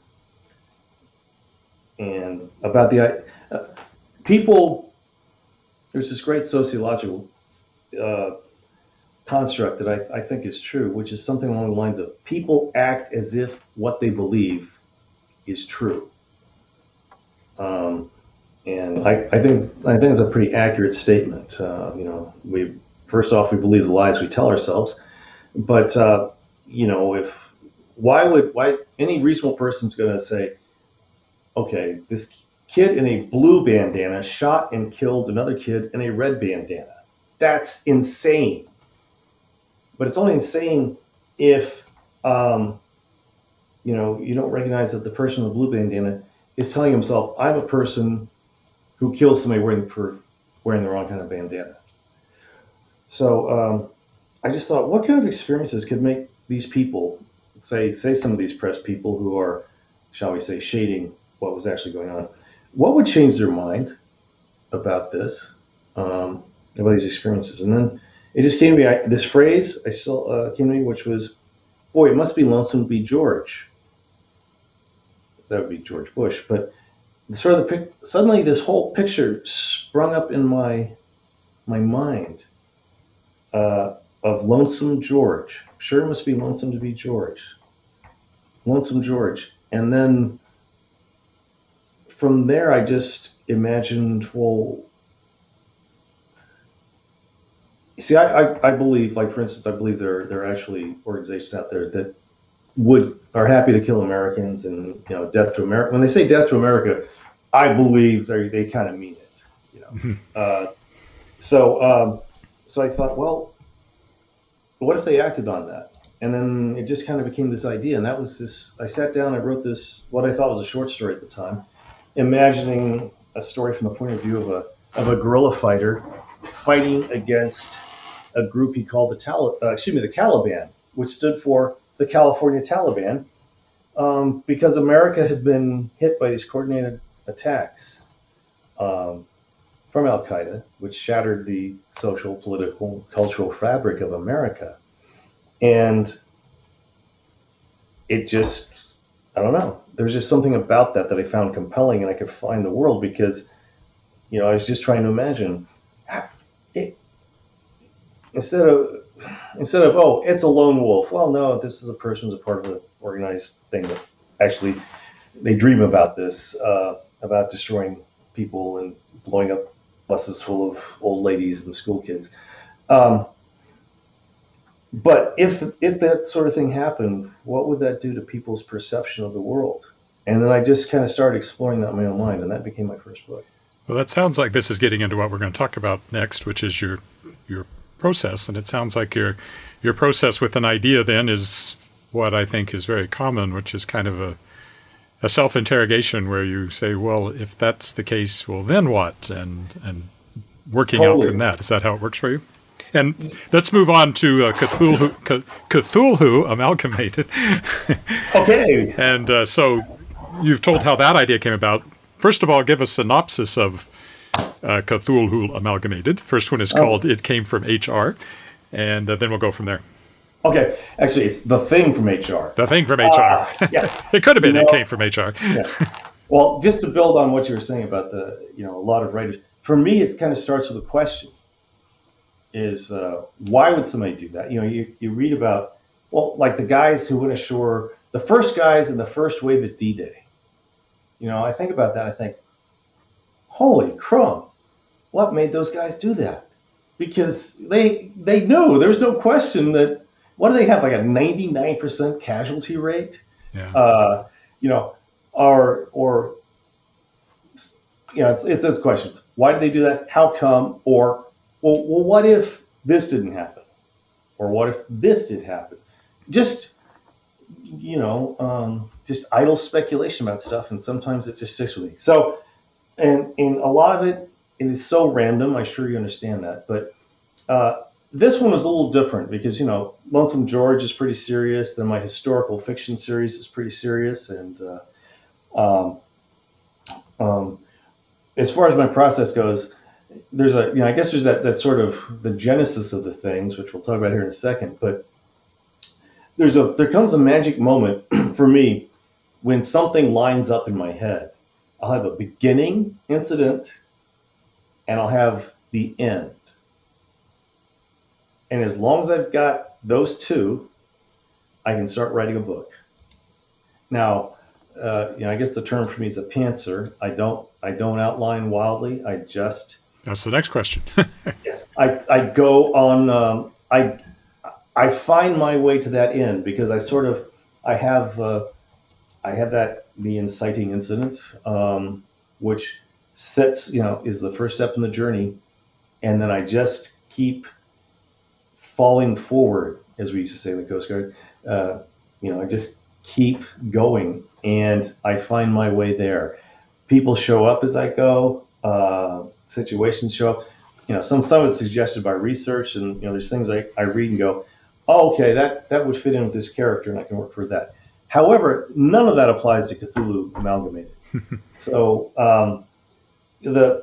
S2: and about the uh, people. There's this great sociological uh, construct that I, I think is true, which is something along the lines of people act as if what they believe is true. Um, And I, I think I think it's a pretty accurate statement. Uh, you know, we first off we believe the lies we tell ourselves, but uh, you know, if why would why any reasonable person's going to say, okay, this kid in a blue bandana shot and killed another kid in a red bandana. That's insane. But it's only insane if um, you know you don't recognize that the person in the blue bandana is telling himself, I'm a person who kills somebody wearing for wearing the wrong kind of bandana. So um, I just thought, what kind of experiences could make these people, say, say some of these press people who are, shall we say, shading what was actually going on, what would change their mind about this, um, about these experiences? And then it just came to me, I, this phrase I still uh, came to me, which was, boy, it must be lonesome to be George. That would be George Bush, but sort of the suddenly this whole picture sprung up in my my mind uh, of Lonesome George. Sure, it must be lonesome to be George. Lonesome George, and then from there, I just imagined, well, see, I, I, I believe, like for instance, I believe there there are actually organizations out there that would are happy to kill Americans and you know death to America. When they say death to America, I believe they they kind of mean it, you know. uh, so um, so I thought, well, what if they acted on that? And then it just kind of became this idea, and that was this. I sat down, I wrote this, what I thought was a short story at the time, imagining a story from the point of view of a of a guerrilla fighter fighting against a group he called the Tal, uh, excuse me, the Caliban, which stood for the California Taliban, um, because America had been hit by these coordinated attacks um, from Al Qaeda, which shattered the social, political, cultural fabric of America. And it just, I don't know, there was just something about that that I found compelling, and I could find the world because, you know, I was just trying to imagine it, instead of instead of, oh, it's a lone wolf. Well, no, this is a person who's a part of an organized thing that actually they dream about this, uh, about destroying people and blowing up buses full of old ladies and school kids. Um, but if if that sort of thing happened, what would that do to people's perception of the world? And then I just kind of started exploring that in my own mind, and that became my first book.
S1: Well, that sounds like this is getting into what we're going to talk about next, which is your your process. And it sounds like your your process with an idea then is what I think is very common, which is kind of a a self-interrogation where you say, well, if that's the case, well, then what? And and working totally. out from that. Is that how it works for you? And let's move on to uh, Cthulhu, C- Cthulhu Amalgamated.
S2: Okay.
S1: And uh, so you've told how that idea came about. First of all, give a synopsis of uh, Cthulhu Amalgamated. First one is called oh. It Came From H R, and uh, then we'll go from there.
S2: Okay. Actually, it's The Thing from H R.
S1: The Thing from H R. Uh,
S2: yeah.
S1: It could have been
S2: you know,
S1: It Came From H R.
S2: Yeah. Well, just to build on what you were saying about the, you know, a lot of writers, for me, it kind of starts with a question. Is uh, why would somebody do that? You know, you, you read about, well, like the guys who went ashore, the first guys in the first wave at D-Day. You know, I think about that. I think, holy crumb, what made those guys do that? Because they they knew there's no question that, what do they have, like a ninety-nine percent casualty rate?
S1: Yeah.
S2: Uh, you know, or, or you know, it's, it's those questions. Why did they do that? How come? Or, Well, well, what if this didn't happen? Or what if this did happen? Just, you know, um, just idle speculation about stuff, and sometimes it just sticks with me. So, and, and a lot of it, it is so random, I'm sure you understand that. But uh, this one was a little different because, you know, Lonesome George is pretty serious. Then my historical fiction series is pretty serious. And uh, um, um, as far as my process goes, there's a, you know, I guess there's that, that sort of the genesis of the things, which we'll talk about here in a second, but there's a, there comes a magic moment for me when something lines up in my head. I'll have a beginning incident and I'll have the end. And as long as I've got those two, I can start writing a book. Now, uh, you know, I guess the term for me is a pantser. I don't, I don't outline wildly. I just,
S1: That's the next question.
S2: yes, I, I go on, um, I I find my way to that end because I sort of, I have, uh, I have that, the inciting incident, um, which sets, you know, is the first step in the journey. And then I just keep falling forward, as we used to say in the Coast Guard. Uh, you know, I just keep going and I find my way there. People show up as I go. Uh, situations show up, you know, some some of it's suggested by research, and you know, there's things I, I read and go, oh, okay, that that would fit in with this character, and I can work for that. However, none of that applies to Cthulhu Amalgamated. so um, the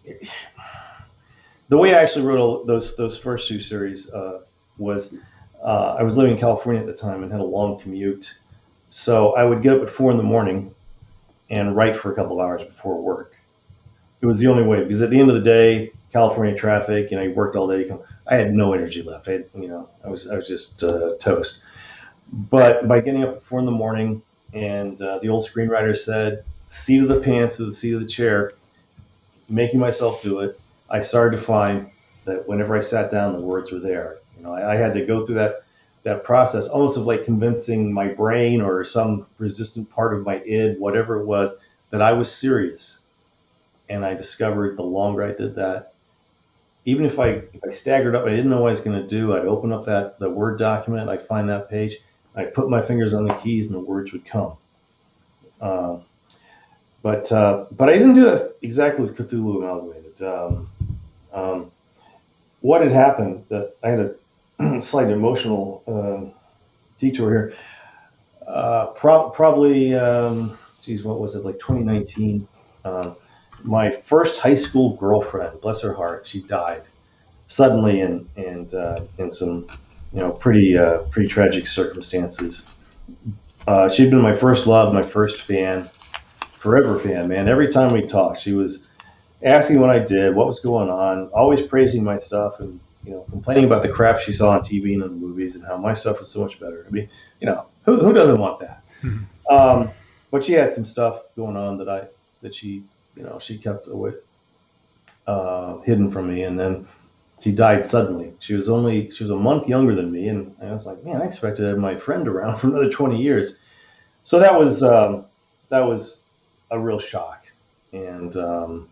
S2: the way I actually wrote all those those first two series uh, was uh, I was living in California at the time and had a long commute, so I would get up at four in the morning and write for a couple of hours before work. It was the only way, because at the end of the day, California traffic, you know, you worked all day. I had no energy left. I, had, you know, I was I was just uh, toast. But by getting up at four in the morning, and uh, the old screenwriter said, "Seat of the pants to the seat of the chair," making myself do it, I started to find that whenever I sat down, the words were there. You know, I, I had to go through that that process, almost of like convincing my brain or some resistant part of my id, whatever it was, that I was serious. And I discovered the longer I did that, even if I if I staggered up, I didn't know what I was going to do. I'd open up that the Word document, I'd find that page, I'd put my fingers on the keys, and the words would come. Uh, but uh, but I didn't do that exactly with Cthulhu Amalgamated. Um, um, what had happened, that I had a slight emotional uh, detour here. Uh, pro- probably, um, geez, what was it, like twenty nineteen? Uh, my first high school girlfriend, bless her heart, she died suddenly in and uh, in some, you know, pretty uh, pretty tragic circumstances. Uh, she'd been my first love, my first fan, forever fan, man. Every time we talked, she was asking what I did, what was going on, always praising my stuff, and you know, complaining about the crap she saw on T V and in the movies and how my stuff was so much better. I mean, you know, who, who doesn't want that? Mm-hmm. Um, but she had some stuff going on that I that she, you know, she kept away, uh, hidden from me, and then she died suddenly. She was only she was a month younger than me, and I was like, man, I expected to have my friend around for another twenty years. So that was um, that was a real shock, and um,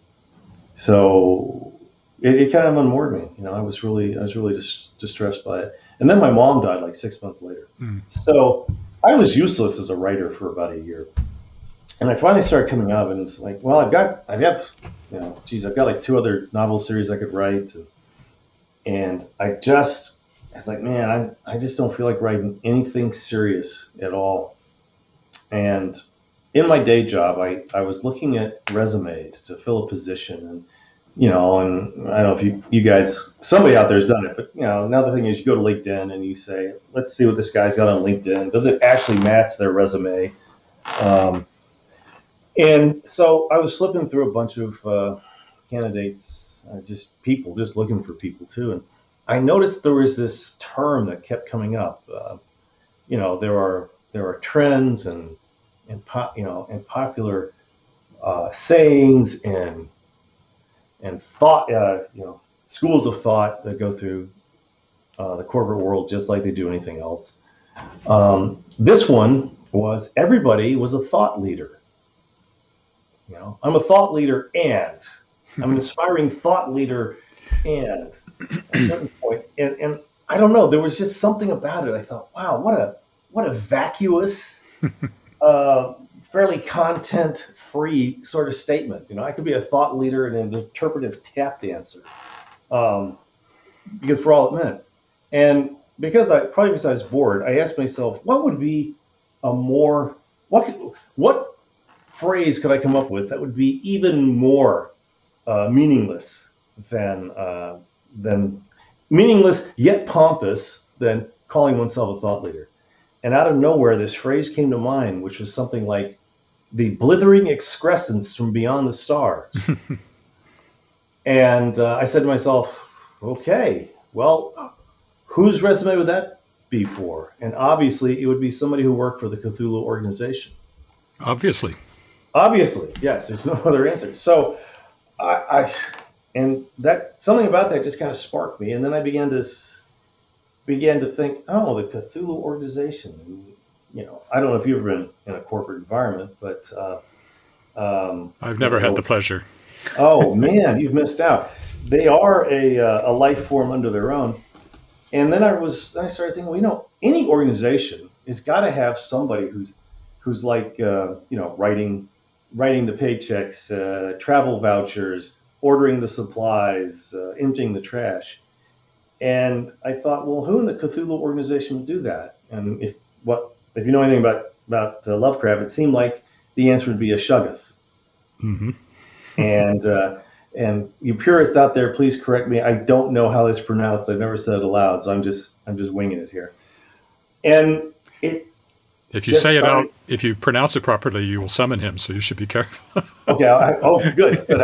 S2: so it, it kind of unmoored me. You know, I was really I was really dis- distressed by it. And then my mom died like six months later. Mm. So I was useless as a writer for about a year, and I finally started coming out of it. And it's like, well, I've got I have, you know, geez, I've got like two other novel series I could write, and, and I just I was like, man, I I just don't feel like writing anything serious at all. And in my day job, I, I was looking at resumes to fill a position, and, you know, and I don't know if you, you guys, somebody out there has done it, but, you know, another thing is you go to LinkedIn and you say, let's see what this guy's got on LinkedIn. Does it actually match their resume? Um, and so I was flipping through a bunch of uh, candidates, uh, just people, just looking for people too. And I noticed there was this term that kept coming up. Uh, you know, there are, there are trends and, and pop, you know, and popular uh, sayings and and thought, uh, you know, schools of thought that go through uh, the corporate world just like they do anything else. Um, this one was everybody was a thought leader. You know, I'm a thought leader, and I'm an inspiring thought leader, and at a certain point, and and I don't know, there was just something about it. I thought, wow, what a what a vacuous. Uh, fairly content-free sort of statement. You know, I could be a thought leader and an interpretive tap dancer, um, because for all it meant. And because I probably because I was bored, I asked myself, what would be a more what could, what phrase could I come up with that would be even more uh, meaningless than uh, than meaningless yet pompous than calling oneself a thought leader. And out of nowhere, this phrase came to mind, which was something like the blithering excrescence from beyond the stars. And uh, I said to myself, okay, well, whose resume would that be for? And obviously, it would be somebody who worked for the Cthulhu organization.
S1: Obviously.
S2: Obviously, yes. There's no other answer. So I, I and that something about that just kind of sparked me. And then I began to began to think, oh, the Cthulhu organization. You know, I don't know if you've ever been in a corporate environment, but uh, um,
S1: I've never had the pleasure.
S2: Oh man, you've missed out. They are a uh, a life form unto their own. And then I was, then I started thinking, well, you know, any organization has got to have somebody who's who's like, uh, you know, writing writing the paychecks, uh, travel vouchers, ordering the supplies, uh, emptying the trash. And I thought, well, who in the Cthulhu organization would do that? And if what if you know anything about about uh, Lovecraft, it seemed like the answer would be a Shoggoth. Mm-hmm. and uh, and you purists out there, please correct me. I don't know how it's pronounced. I've never said it aloud, so I'm just I'm just winging it here. And it.
S1: If you say started, it out, if you pronounce it properly, you will summon him. So you should be careful.
S2: Okay. I, oh, good. But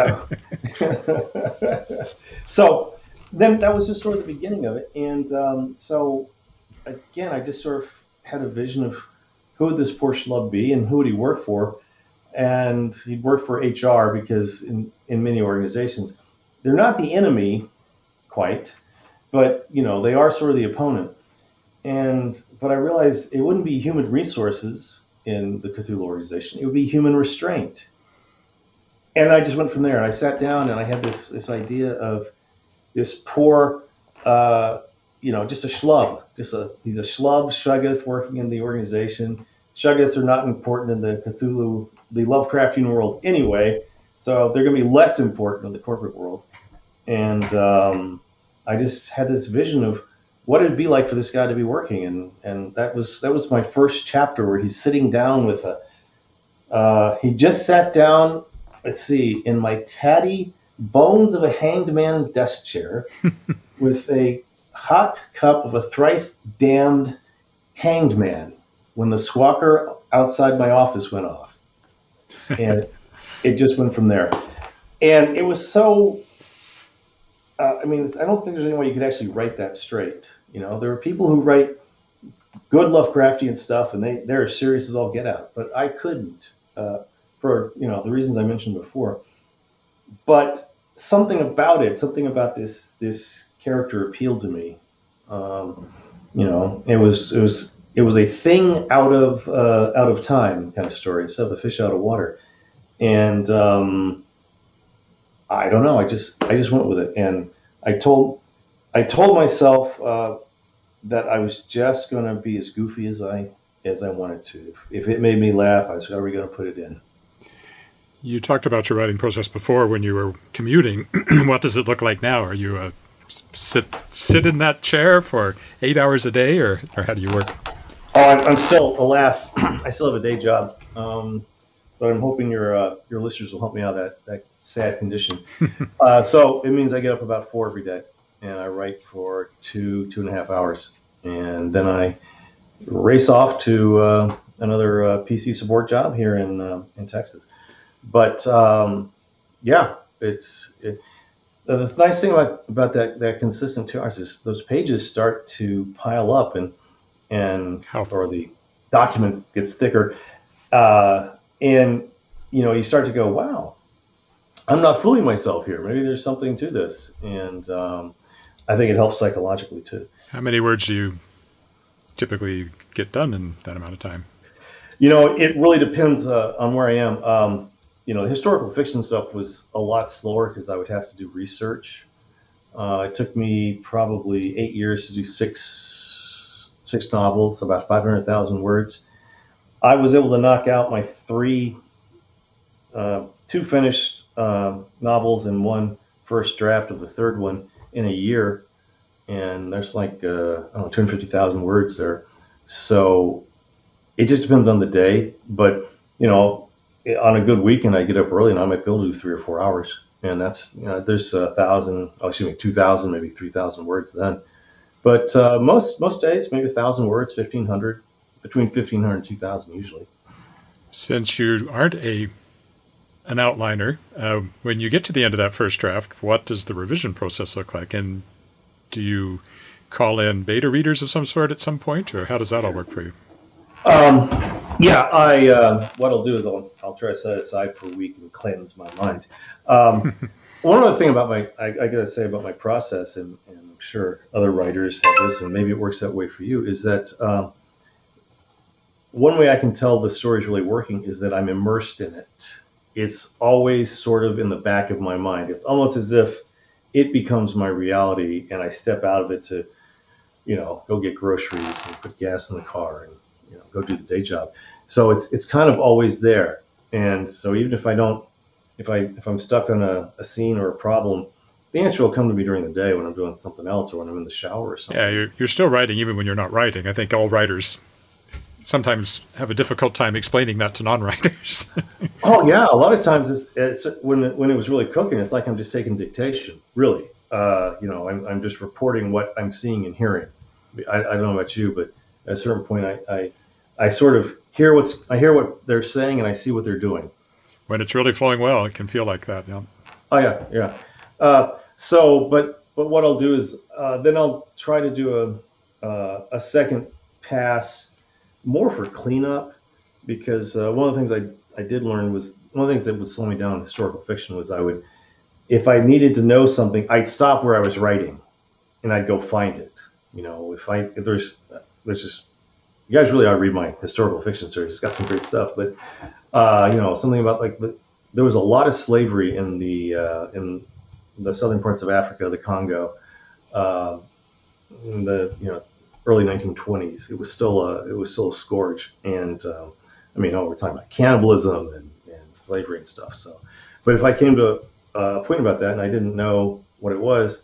S2: I, so then that was just sort of the beginning of it, and um, so again, I just sort of had a vision of who would this poor schlub be and who would he work for. And he'd work for H R because in, in many organizations, they're not the enemy quite, but, you know, they are sort of the opponent. And but I realized it wouldn't be human resources in the Cthulhu organization. It would be human restraint. And I just went from there. And I sat down and I had this this idea of this poor, uh, you know, just a schlub. Just a he's a schlub, Shoggoth working in the organization. Shoggoths are not important in the Cthulhu, the Lovecraftian world anyway, so they're going to be less important in the corporate world. And um, I just had this vision of what it'd be like for this guy to be working, and and that was that was my first chapter where he's sitting down with a. Uh, he just sat down. Let's see, in my tatty bones of a hanged man desk chair, with a hot cup of a thrice damned hanged man. When the squawker outside my office went off, and it just went from there. And it was so, uh, I mean, I don't think there's any way you could actually write that straight. You know, there are people who write good Lovecraftian stuff, and they they're as serious as all get out. But I couldn't, uh, for you know the reasons I mentioned before. But something about it, something about this this character appealed to me. Um, you know, it was it was it was a thing out of uh, out of time kind of story instead of a fish out of water. And um, I don't know. I just I just went with it, and I told I told myself uh, that I was just going to be as goofy as I as I wanted to. If, if it made me laugh, I said, "Are we going to put it in?"
S1: You talked about your writing process before when you were commuting. What does it look like now? Are you a sit sit in that chair for eight hours a day, or, or how do you work?
S2: Oh, I'm, I'm still, alas, I still have a day job, um, but I'm hoping your uh, your listeners will help me out of that that sad condition. uh, so it means I get up about four every day, and I write for two two and a half hours, and then I race off to uh, another uh, P C support job here in uh, in Texas. But um, yeah, it's it, the nice thing about, about that, that consistent two hours is those pages start to pile up, and and
S1: How?
S2: or the document gets thicker, uh, and you know you start to go, wow, I'm not fooling myself here. Maybe there's something to this, and um, I think it helps psychologically too.
S1: How many words do you typically get done in that amount of time?
S2: You know, it really depends uh, on where I am. Um, you know, the historical fiction stuff was a lot slower because I would have to do research. Uh, it took me probably eight years to do six six novels, about five hundred thousand words. I was able to knock out my three, uh, two finished uh, novels and one first draft of the third one in a year. And there's like, uh, I don't know, two hundred fifty thousand words there. So it just depends on the day. But, you know, on a good weekend, I get up early and I might be able to do three or four hours. And that's, you know, there's a thousand, oh, excuse me, two thousand, maybe three thousand words then. But uh, most most days, maybe a thousand words, fifteen hundred, between fifteen hundred and two thousand usually.
S1: Since you aren't a an outliner, uh, when you get to the end of that first draft, what does the revision process look like? And do you call in beta readers of some sort at some point, or how does that all work for you?
S2: Um, yeah, I uh, what I'll do is I'll I'll try to set it aside for a week and cleanse my mind. Um, one other thing about my I, I gotta say about my process, and, and I'm sure other writers have this, and maybe it works that way for you, is that uh, one way I can tell the story is really working is that I'm immersed in it. It's always sort of in the back of my mind. It's almost as if it becomes my reality, and I step out of it to, you know, go get groceries and put gas in the car and, you know, go do the day job. So it's it's kind of always there. And so even if I don't, if I if I'm stuck on a, a scene or a problem, the answer will come to me during the day when I'm doing something else or when I'm in the shower or something.
S1: Yeah, you're you're still writing even when you're not writing. I think all writers sometimes have a difficult time explaining that to non-writers.
S2: Oh yeah, a lot of times it's, it's when it, when it was really cooking, it's like I'm just taking dictation. Really, uh, you know, I'm I'm just reporting what I'm seeing and hearing. I, I don't know about you, but at a certain point, I, I I sort of hear what's I hear what they're saying and I see what they're doing.
S1: When it's really flowing well, it can feel like that. Yeah.
S2: Oh yeah, yeah. Uh, so, but but what I'll do is uh, then I'll try to do a uh, a second pass, more for cleanup, because uh, one of the things I, I did learn was one of the things that would slow me down in historical fiction was I would, if I needed to know something, I'd stop where I was writing, and I'd go find it. You know, if I if there's there's just you guys really ought to read my historical fiction series. It's got some great stuff, but uh, you know, something about like the, there was a lot of slavery in the uh, in the southern parts of Africa, the Congo, uh, in the you know. early nineteen twenties. It was still a it was still a scourge, and um, I mean, oh, we're talking about cannibalism and, and slavery and stuff. So, but if I came to a point about that and I didn't know what it was,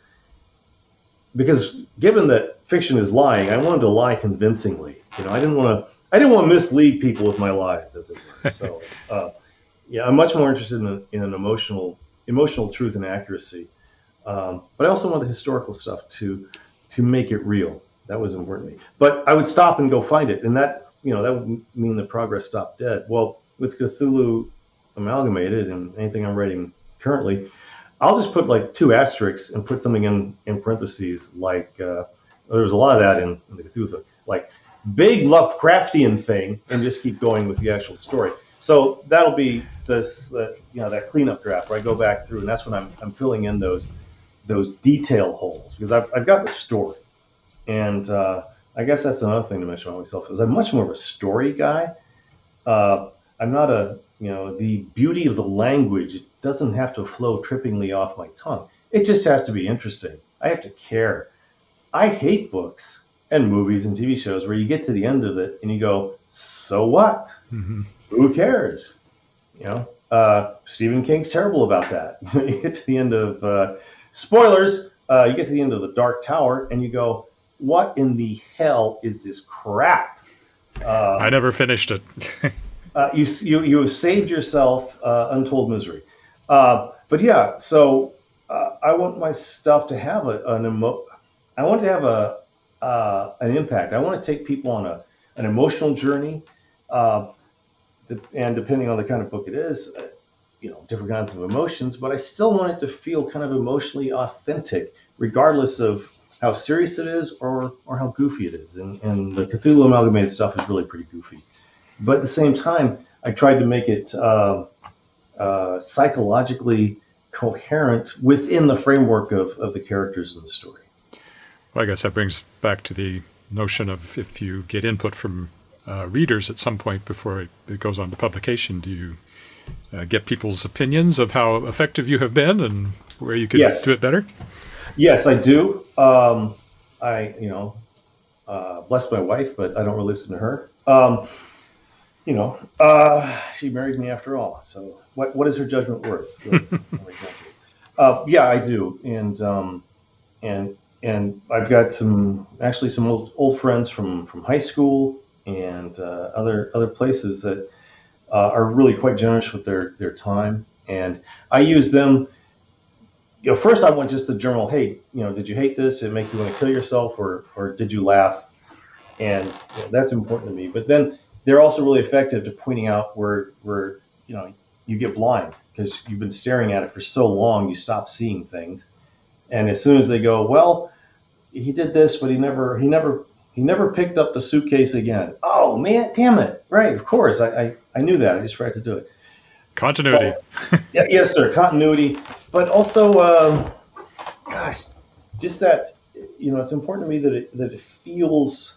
S2: because given that fiction is lying, I wanted to lie convincingly. You know, I didn't want to I didn't want to mislead people with my lies, as it were. So, uh, yeah, I'm much more interested in, a, in an emotional emotional truth and accuracy, um, but I also want the historical stuff to to make it real. That was important to me. But I would stop and go find it. And that, you know, that would mean the progress stopped dead. Well, with Cthulhu Amalgamated and anything I'm writing currently, I'll just put like two asterisks and put something in, in parentheses, like uh, there was a lot of that in, in the Cthulhu, like big Lovecraftian thing, and just keep going with the actual story. So that'll be this, uh, you know, that cleanup draft where I go back through, and that's when I'm I'm filling in those those detail holes, because I've I've got the story, and uh, I guess that's another thing to mention about myself is I'm much more of a story guy. Uh, I'm not a, you know, the beauty of the language, it doesn't have to flow trippingly off my tongue. It just has to be interesting. I have to care. I hate books and movies and T V shows where you get to the end of it and you go, so what? Mm-hmm. Who cares? You know, uh, Stephen King's terrible about that. You get to the end of, uh, spoilers, uh, you get to the end of The Dark Tower and you go, what in the hell is this crap? Uh,
S1: I never finished it.
S2: uh, you, you you have saved yourself uh, untold misery. Uh, but yeah, so uh, I want my stuff to have a, an emo- I want to have a uh, an impact. I want to take people on a an emotional journey, uh, and depending on the kind of book it is, uh, you know, different kinds of emotions. But I still want it to feel kind of emotionally authentic, regardless of how serious it is or or how goofy it is. And, and the Cthulhu Amalgamated stuff is really pretty goofy. But at the same time, I tried to make it uh, uh, psychologically coherent within the framework of, of the characters in the story.
S1: Well, I guess that brings back to the notion of if you get input from uh, readers at some point before it, it goes on to publication, do you uh, get people's opinions of how effective you have been and where you could
S2: yes.
S1: do it better?
S2: Yes, I do. Um, I, you know, uh, bless my wife, but I don't really listen to her. Um, you know, uh, she married me after all. So what, what is her judgment worth? Really? uh, yeah, I do. And, um, and, and I've got some, actually some old, old friends from, from high school and, uh, other, other places that, uh, are really quite generous with their, their time. And I use them. You know, first I want just the general, hey, you know, did you hate this? Did it make you want to kill yourself, or or did you laugh? And you know, that's important to me. But then they're also really effective to pointing out where where you know you get blind because you've been staring at it for so long, you stop seeing things. And as soon as they go, well, he did this, but he never he never he never picked up the suitcase again. Oh man, damn it! Right, of course, I I, I knew that. I just forgot to do it.
S1: Continuity.
S2: But, yeah, yes, sir. Continuity. But also, um, gosh, just that, you know, it's important to me that it, that it feels,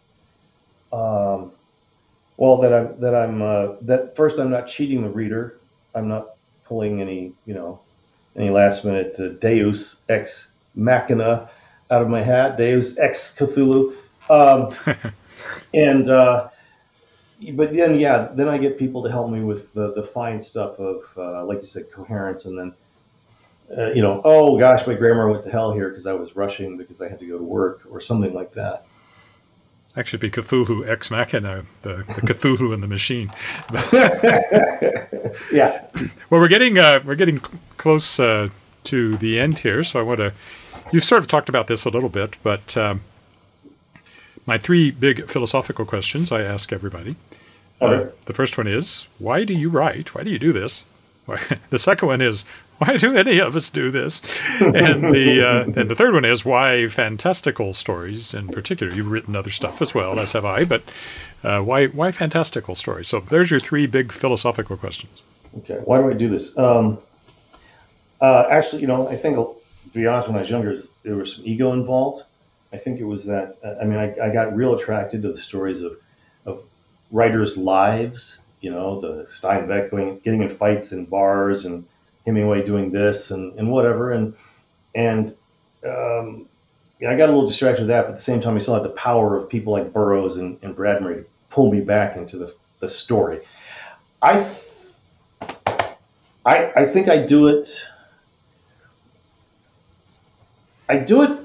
S2: um, well, that I'm, that I'm, uh, that first I'm not cheating the reader. I'm not pulling any, you know, any last minute uh, Deus ex machina out of my hat, Deus ex Cthulhu. Um, and, uh, But then, yeah, then I get people to help me with the, the fine stuff of, uh, like you said, coherence. And then, uh, you know, oh, gosh, my grammar went to hell here because I was rushing because I had to go to work or something like that.
S1: Actually, it'd be Cthulhu ex machina, the, the Cthulhu and the machine.
S2: Yeah.
S1: Well, we're getting uh, we're getting close uh, to the end here, so I want to. You've sort of talked about this a little bit, but um, my three big philosophical questions I ask everybody.
S2: Okay.
S1: Uh, the first one is, why do you write? Why do you do this? The second one is, why do any of us do this? And the uh, and the third one is, why fantastical stories in particular? You've written other stuff as well, as have I, but uh, why why fantastical stories? So there's your three big philosophical questions.
S2: Okay. Why do I do this? Um, uh, actually, you know, I think, to be honest, when I was younger, there was some ego involved. I think it was that, I mean, I, I got real attracted to the stories of, of writers' lives, you know, the Steinbeck going, getting in fights in bars and Hemingway doing this and, and whatever. And, and um, yeah, I got a little distracted with that, but at the same time, I still had the power of people like Burroughs and, and Bradbury to pull me back into the, the story. I, I, I think I do it, I do it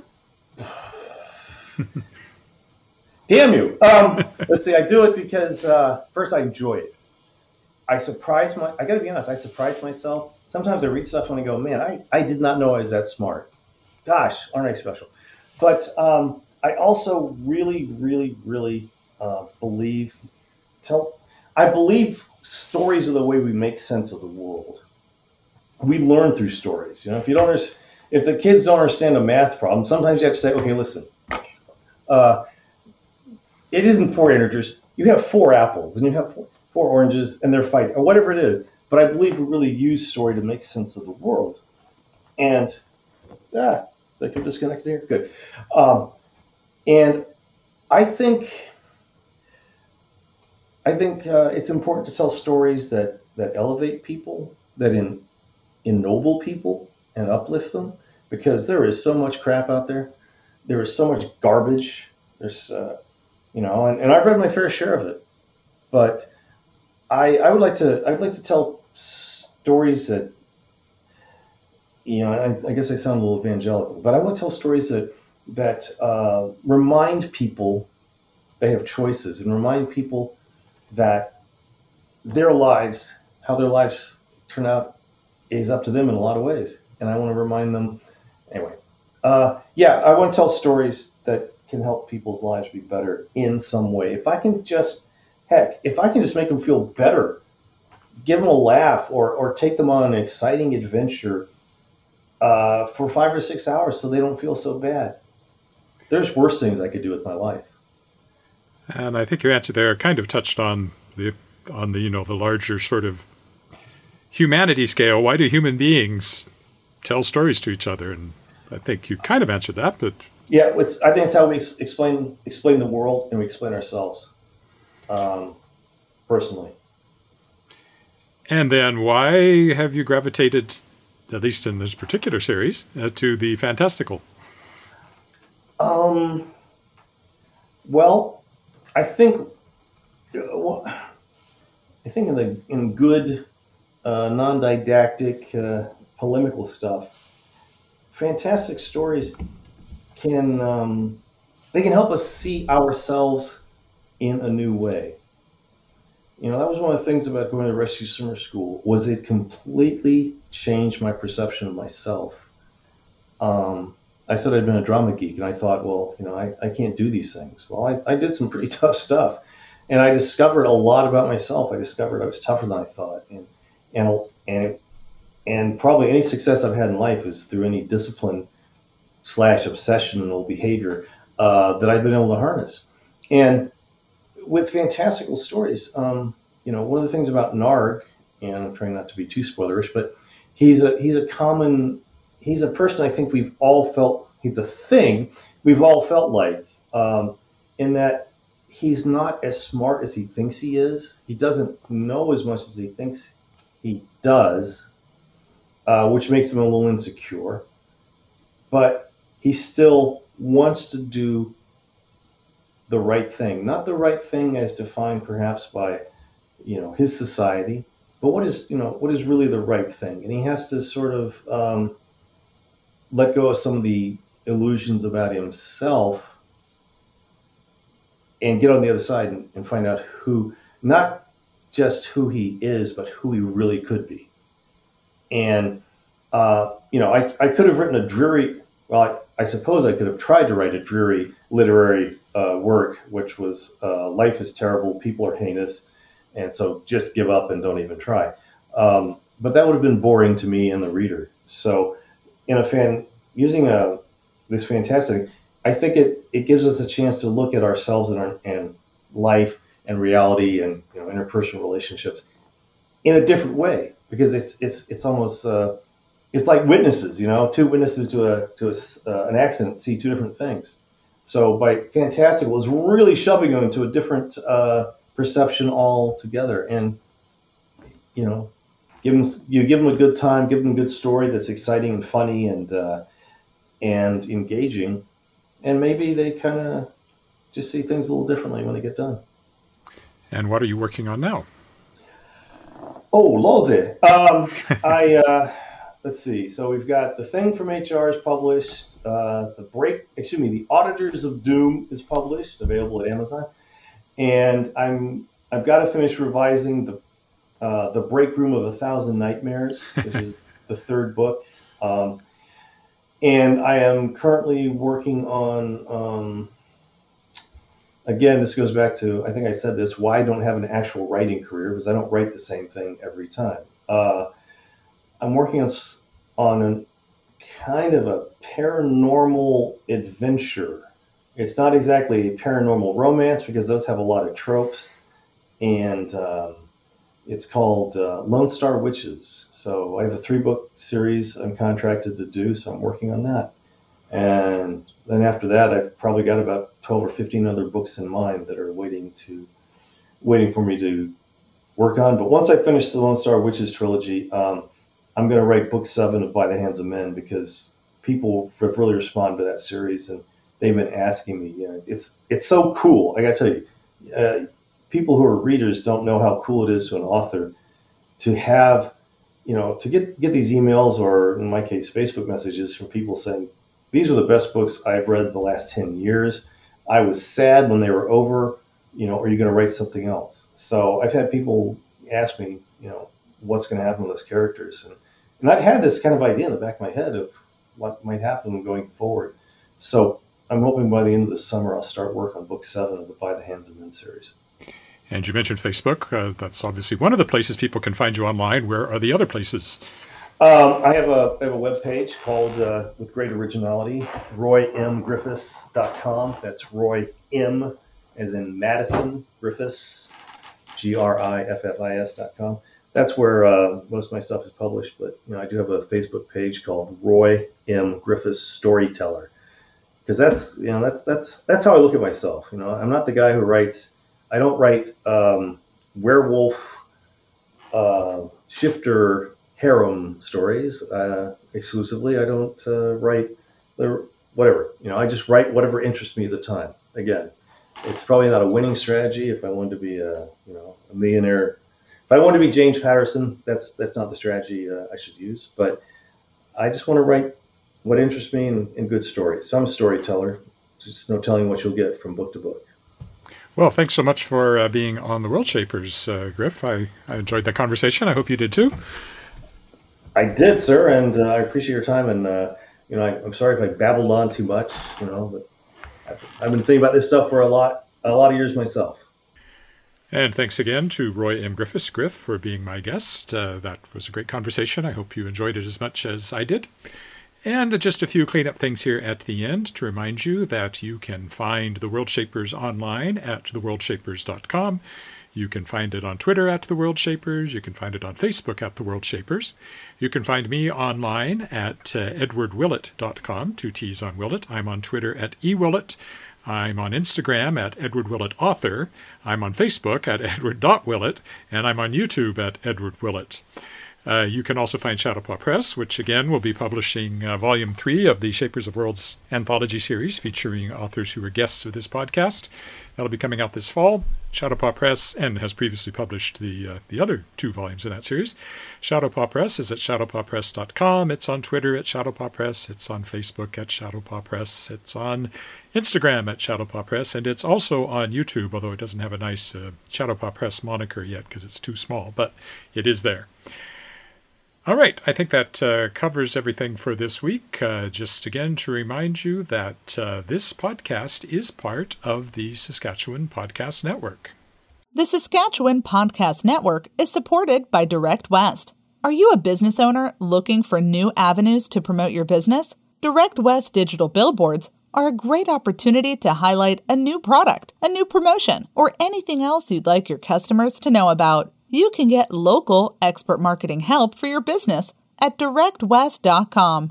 S2: Damn you. Um, let's see. I do it because uh, first I enjoy it. I surprise my. I got to be honest. I surprise myself. Sometimes I read stuff and I go, "Man, I, I did not know I was that smart. Gosh, aren't I special?" But um, I also really, really, really uh, believe. Tell. I believe stories are the way we make sense of the world. we learn through stories. You know, if you don't, understand, if the kids don't understand a math problem, sometimes you have to say, okay, listen, uh, it isn't four integers. You have four apples and you have four, four oranges and they're fighting or whatever it is. But I believe we really use story to make sense of the world. And, ah, they could disconnect here. Good. Um, and I think, I think uh, it's important to tell stories that, that elevate people, that in, ennoble people and uplift them, because there is so much crap out there. There is so much garbage. There's, uh, you know, and, and I've read my fair share of it. But I, I would like to, I'd like to tell stories that, you know, I, I guess I sound a little evangelical, but I want to tell stories that that uh, remind people they have choices and remind people that their lives, how their lives turn out, is up to them in a lot of ways. And I want to remind them, anyway. Uh, yeah, I want to tell stories that can help people's lives be better in some way. If I can just, heck, if I can just make them feel better, give them a laugh, or or take them on an exciting adventure uh, for five or six hours so they don't feel so bad. There's worse things I could do with my life.
S1: And I think your answer there kind of touched on the on the you know the larger sort of humanity scale. Why do human beings tell stories to each other? And I think you kind of answered that, but
S2: yeah, it's, I think it's how we ex- explain explain the world and we explain ourselves, um, personally.
S1: And then why have you gravitated, at least in this particular series, uh, to the fantastical?
S2: Um. Well, I think, well, I think in the in good, uh, non-didactic, uh, polemical stuff, fantastic stories can um, they can help us see ourselves in a new way. You know, that was one of the things about going to Rescue Summer School, was it completely changed my perception of myself. Um, I said I'd been a drama geek, and I thought, well, you know, I, I can't do these things. Well, I, I did some pretty tough stuff, and I discovered a lot about myself. I discovered I was tougher than I thought, and and and and probably any success I've had in life is through any discipline slash obsessional behavior uh, that I've been able to harness. And with fantastical stories, um, you know, one of the things about Narg, and I'm trying not to be too spoilerish, but he's a he's a common he's a person I think we've all felt, he's a thing we've all felt like, um, in that he's not as smart as he thinks he is. He doesn't know as much as he thinks he does, uh, which makes him a little insecure. But he still wants to do the right thing, not the right thing as defined perhaps by, you know, his society, but what is, you know, what is really the right thing. And he has to sort of um, let go of some of the illusions about himself and get on the other side and, and find out who, not just who he is, but who he really could be. And, uh, you know, I, I could have written a dreary, well, I, I suppose I could have tried to write a dreary literary uh, work, which was uh, life is terrible, people are heinous, and so just give up and don't even try. Um, but that would have been boring to me and the reader. So in a fan, using a, this fantastic, I think it, it gives us a chance to look at ourselves and, our, and life and reality and, you know, interpersonal relationships in a different way, because it's it's it's almost uh, it's like witnesses, you know, two witnesses to a to a, uh, an accident see two different things. So by fantastical is really shoving them into a different uh, perception altogether, and you know, give them you give them a good time, give them a good story that's exciting and funny and uh, and engaging, and maybe they kind of just see things a little differently when they get done.
S1: And what are you working on now?
S2: Oh, loze. Um, I uh, let's see. So we've got The Thing from H R is published. Uh, the break, excuse me, The Auditors of Doom is published, available at Amazon. And I'm I've got to finish revising the uh, The Break Room of a Thousand Nightmares, which is the third book. Um, and I am currently working on. Um, Again, this goes back to, I think I said this, why I don't have an actual writing career, because I don't write the same thing every time. Uh, I'm working on on a kind of a paranormal adventure. It's not exactly a paranormal romance because those have a lot of tropes, and um, it's called uh, Lone Star Witches. So I have a three-book series I'm contracted to do, so I'm working on that. And then after that, I've probably got about twelve or fifteen other books in mind that are waiting to waiting for me to work on. But once I finish the Lone Star Witches trilogy, um, I'm going to write book seven of By the Hands of Men, because people have really responded to that series, and they've been asking me. You know, it's it's so cool. I got to tell you, uh, people who are readers don't know how cool it is to an author to have, you know, to get get these emails, or in my case, Facebook messages from people saying, these are the best books I've read in the last ten years. I was sad when they were over. You know, are you going to write something else? So I've had people ask me, you know, what's going to happen with those characters. And, and I've had this kind of idea in the back of my head of what might happen going forward. So I'm hoping by the end of the summer, I'll start work on book seven of the By the Hands of Men series.
S1: And you mentioned Facebook. Uh, that's obviously one of the places people can find you online. Where are the other places?
S2: Um, I have a I have a web page called, uh, with great originality, roy m griffiths dot com. That's Roy M, as in Madison, Griffiths, G R I F F I S dot com. That's where uh, most of my stuff is published. But you know, I do have a Facebook page called Roy M Griffiths Storyteller, because that's you know that's that's that's how I look at myself. You know, I'm not the guy who writes. I don't write um, werewolf uh, shifter harem stories uh, exclusively. I don't uh, write the whatever, you know, I just write whatever interests me at the time. Again, it's probably not a winning strategy. If I wanted to be a, you know, a millionaire, if I wanted to be James Patterson, that's, that's not the strategy uh, I should use, but I just want to write what interests me in, in good stories. So I'm a storyteller. Just no telling what you'll get from book to book.
S1: Well, thanks so much for uh, being on the World Shapers, uh, Griff. I, I enjoyed the conversation. I hope you did too.
S2: I did, sir, and uh, I appreciate your time. And uh, you know, I, I'm sorry if I babbled on too much. You know, but I've, I've been thinking about this stuff for a lot, a lot of years myself.
S1: And thanks again to Roy M. Griffiths, Griff, for being my guest. Uh, that was a great conversation. I hope you enjoyed it as much as I did. And just a few cleanup things here at the end to remind you that you can find the World Shapers online at the world shapers dot com. You can find it on Twitter at The World Shapers. You can find it on Facebook at The World Shapers. You can find me online at uh, edward willett dot com, two T's on Willett. I'm on Twitter at ewillett. I'm on Instagram at Edward Willett Author. I'm on Facebook at edward dot willett. And I'm on YouTube at Edward Willett. Uh, you can also find Shadowpaw Press, which again will be publishing uh, Volume three of the Shapers of Worlds anthology series featuring authors who were guests of this podcast. That'll be coming out this fall. Shadowpaw Press, and has previously published the uh, the other two volumes in that series. Shadowpaw Press is at shadowpaw press dot com. It's on Twitter at Shadowpaw Press. It's on Facebook at Shadowpaw Press. It's on Instagram at Shadowpaw Press. And it's also on YouTube, although it doesn't have a nice uh, Shadowpaw Press moniker yet because it's too small, but it is there. All right, I think that uh, covers everything for this week. Uh, just again to remind you that uh, this podcast is part of the Saskatchewan Podcast Network.
S3: The Saskatchewan Podcast Network is supported by Direct West. Are you a business owner looking for new avenues to promote your business? Direct West digital billboards are a great opportunity to highlight a new product, a new promotion, or anything else you'd like your customers to know about. You can get local expert marketing help for your business at direct west dot com.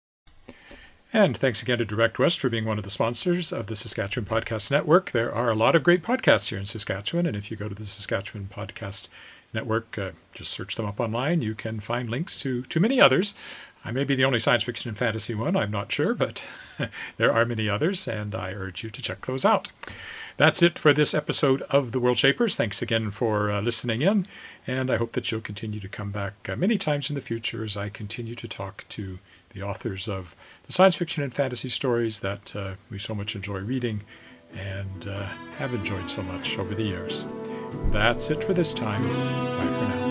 S1: And thanks again to Direct West for being one of the sponsors of the Saskatchewan Podcast Network. There are a lot of great podcasts here in Saskatchewan, and if you go to the Saskatchewan Podcast Network, uh, just search them up online, you can find links to, to many others. I may be the only science fiction and fantasy one, I'm not sure, but there are many others, and I urge you to check those out. That's it for this episode of The World Shapers. Thanks again for uh, listening in, and I hope that you'll continue to come back uh, many times in the future as I continue to talk to the authors of the science fiction and fantasy stories that uh, we so much enjoy reading and uh, have enjoyed so much over the years. That's it for this time. Bye for now.